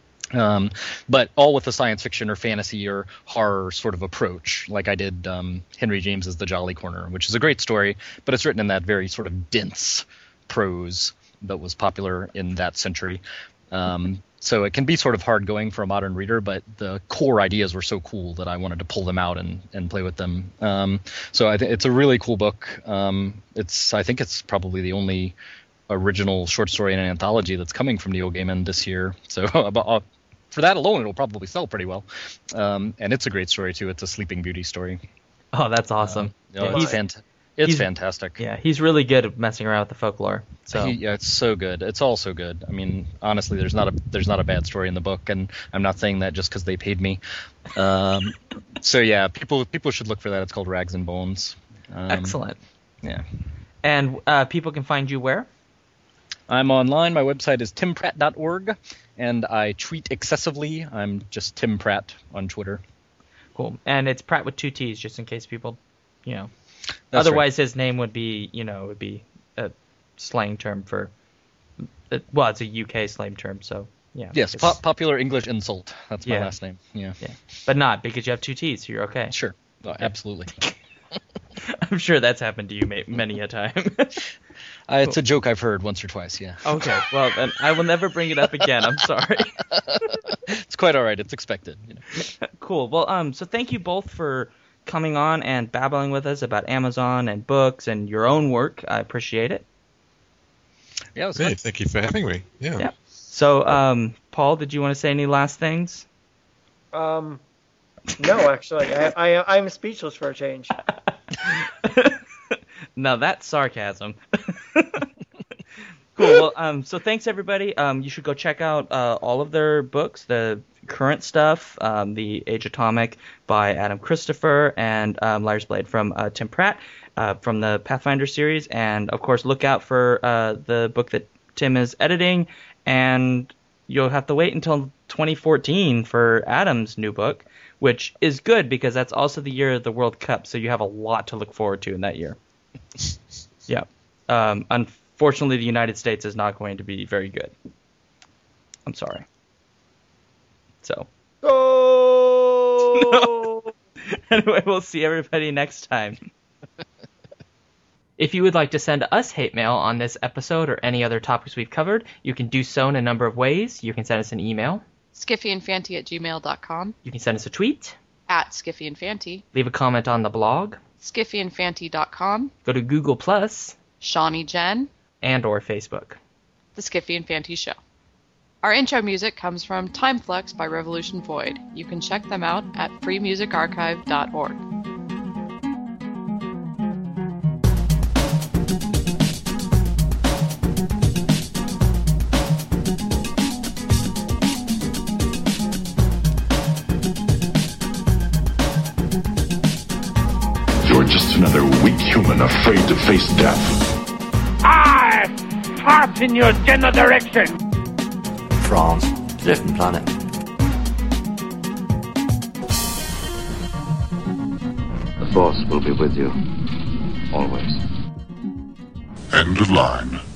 Um, but all with a science fiction or fantasy or horror sort of approach, like I did um, Henry James's The Jolly Corner, which is a great story, but it's written in that very sort of dense prose that was popular in that century. Um, so it can be sort of hard going for a modern reader, but the core ideas were so cool that I wanted to pull them out and, and play with them. Um, so I think it's a really cool book. Um, it's I think it's probably the only original short story in an anthology that's coming from Neil Gaiman this year. So uh, for that alone, it'll probably sell pretty well. Um, and it's a great story too. It's a Sleeping Beauty story. Oh, that's awesome. Uh, oh, it's fantastic. It's he's, fantastic. Yeah, he's really good at messing around with the folklore. So he, yeah, it's so good. It's all so good. I mean, honestly, there's not a there's not a bad story in the book, and I'm not saying that just because they paid me. Um, so yeah, people people should look for that. It's called Rags and Bones. Um, Excellent. Yeah. And uh, people can find you where? I'm online. My website is tim pratt dot org, and I tweet excessively. I'm just Tim Pratt on Twitter. Cool. And it's Pratt with two T's, just in case people, you know. That's Otherwise, right. his name would be, you know, would be a slang term for, uh, well, it's a U K slang term, so yeah. Yes, po- popular English insult. That's my Yeah. last name. Yeah. Yeah, but not because you have two T's, so you're okay. Sure. Oh, absolutely. I'm sure that's happened to you ma- many a time. Uh, it's a joke I've heard once or twice. Yeah. Okay, well, then I will never bring it up again. I'm sorry. It's quite all right. It's expected. You know. Cool. Well, um, so thank you both for coming on and babbling with us about Amazon and books and your own work. I appreciate it. Yeah, it was Hey, fun. thank you for having me. Yeah. Yeah. So, um, Paul, did you want to say any last things? Um, no, actually, I, I I'm speechless for a change. No, that's sarcasm. Cool. Well, um, so thanks everybody. Um, you should go check out uh, all of their books, the current stuff, um, the Age Atomic by Adam Christopher and um, Liar's Blade from uh, Tim Pratt uh, from the Pathfinder series, and of course look out for uh, the book that Tim is editing, and you'll have to wait until twenty fourteen for Adam's new book, which is good because that's also the year of the World Cup, so you have a lot to look forward to in that year. Yeah. Um, unfortunately, the United States is not going to be very good. I'm sorry. So. Oh! Anyway, we'll see everybody next time. If you would like to send us hate mail on this episode or any other topics we've covered, you can do so in a number of ways. You can send us an email. skiffyandfanty at gmail dot com. You can send us a tweet. At skiffyandfanty. Leave a comment on the blog. skiffyandfanty dot com. Go to Google Plus. Shawnee Jen. And or Facebook. The Skiffy and Fanty Show. Our intro music comes from Timeflux by Revolution Void. You can check them out at free music archive dot org. human afraid to face death. I fart in your general direction. France, it's a different planet. The Force will be with you, always. End of line.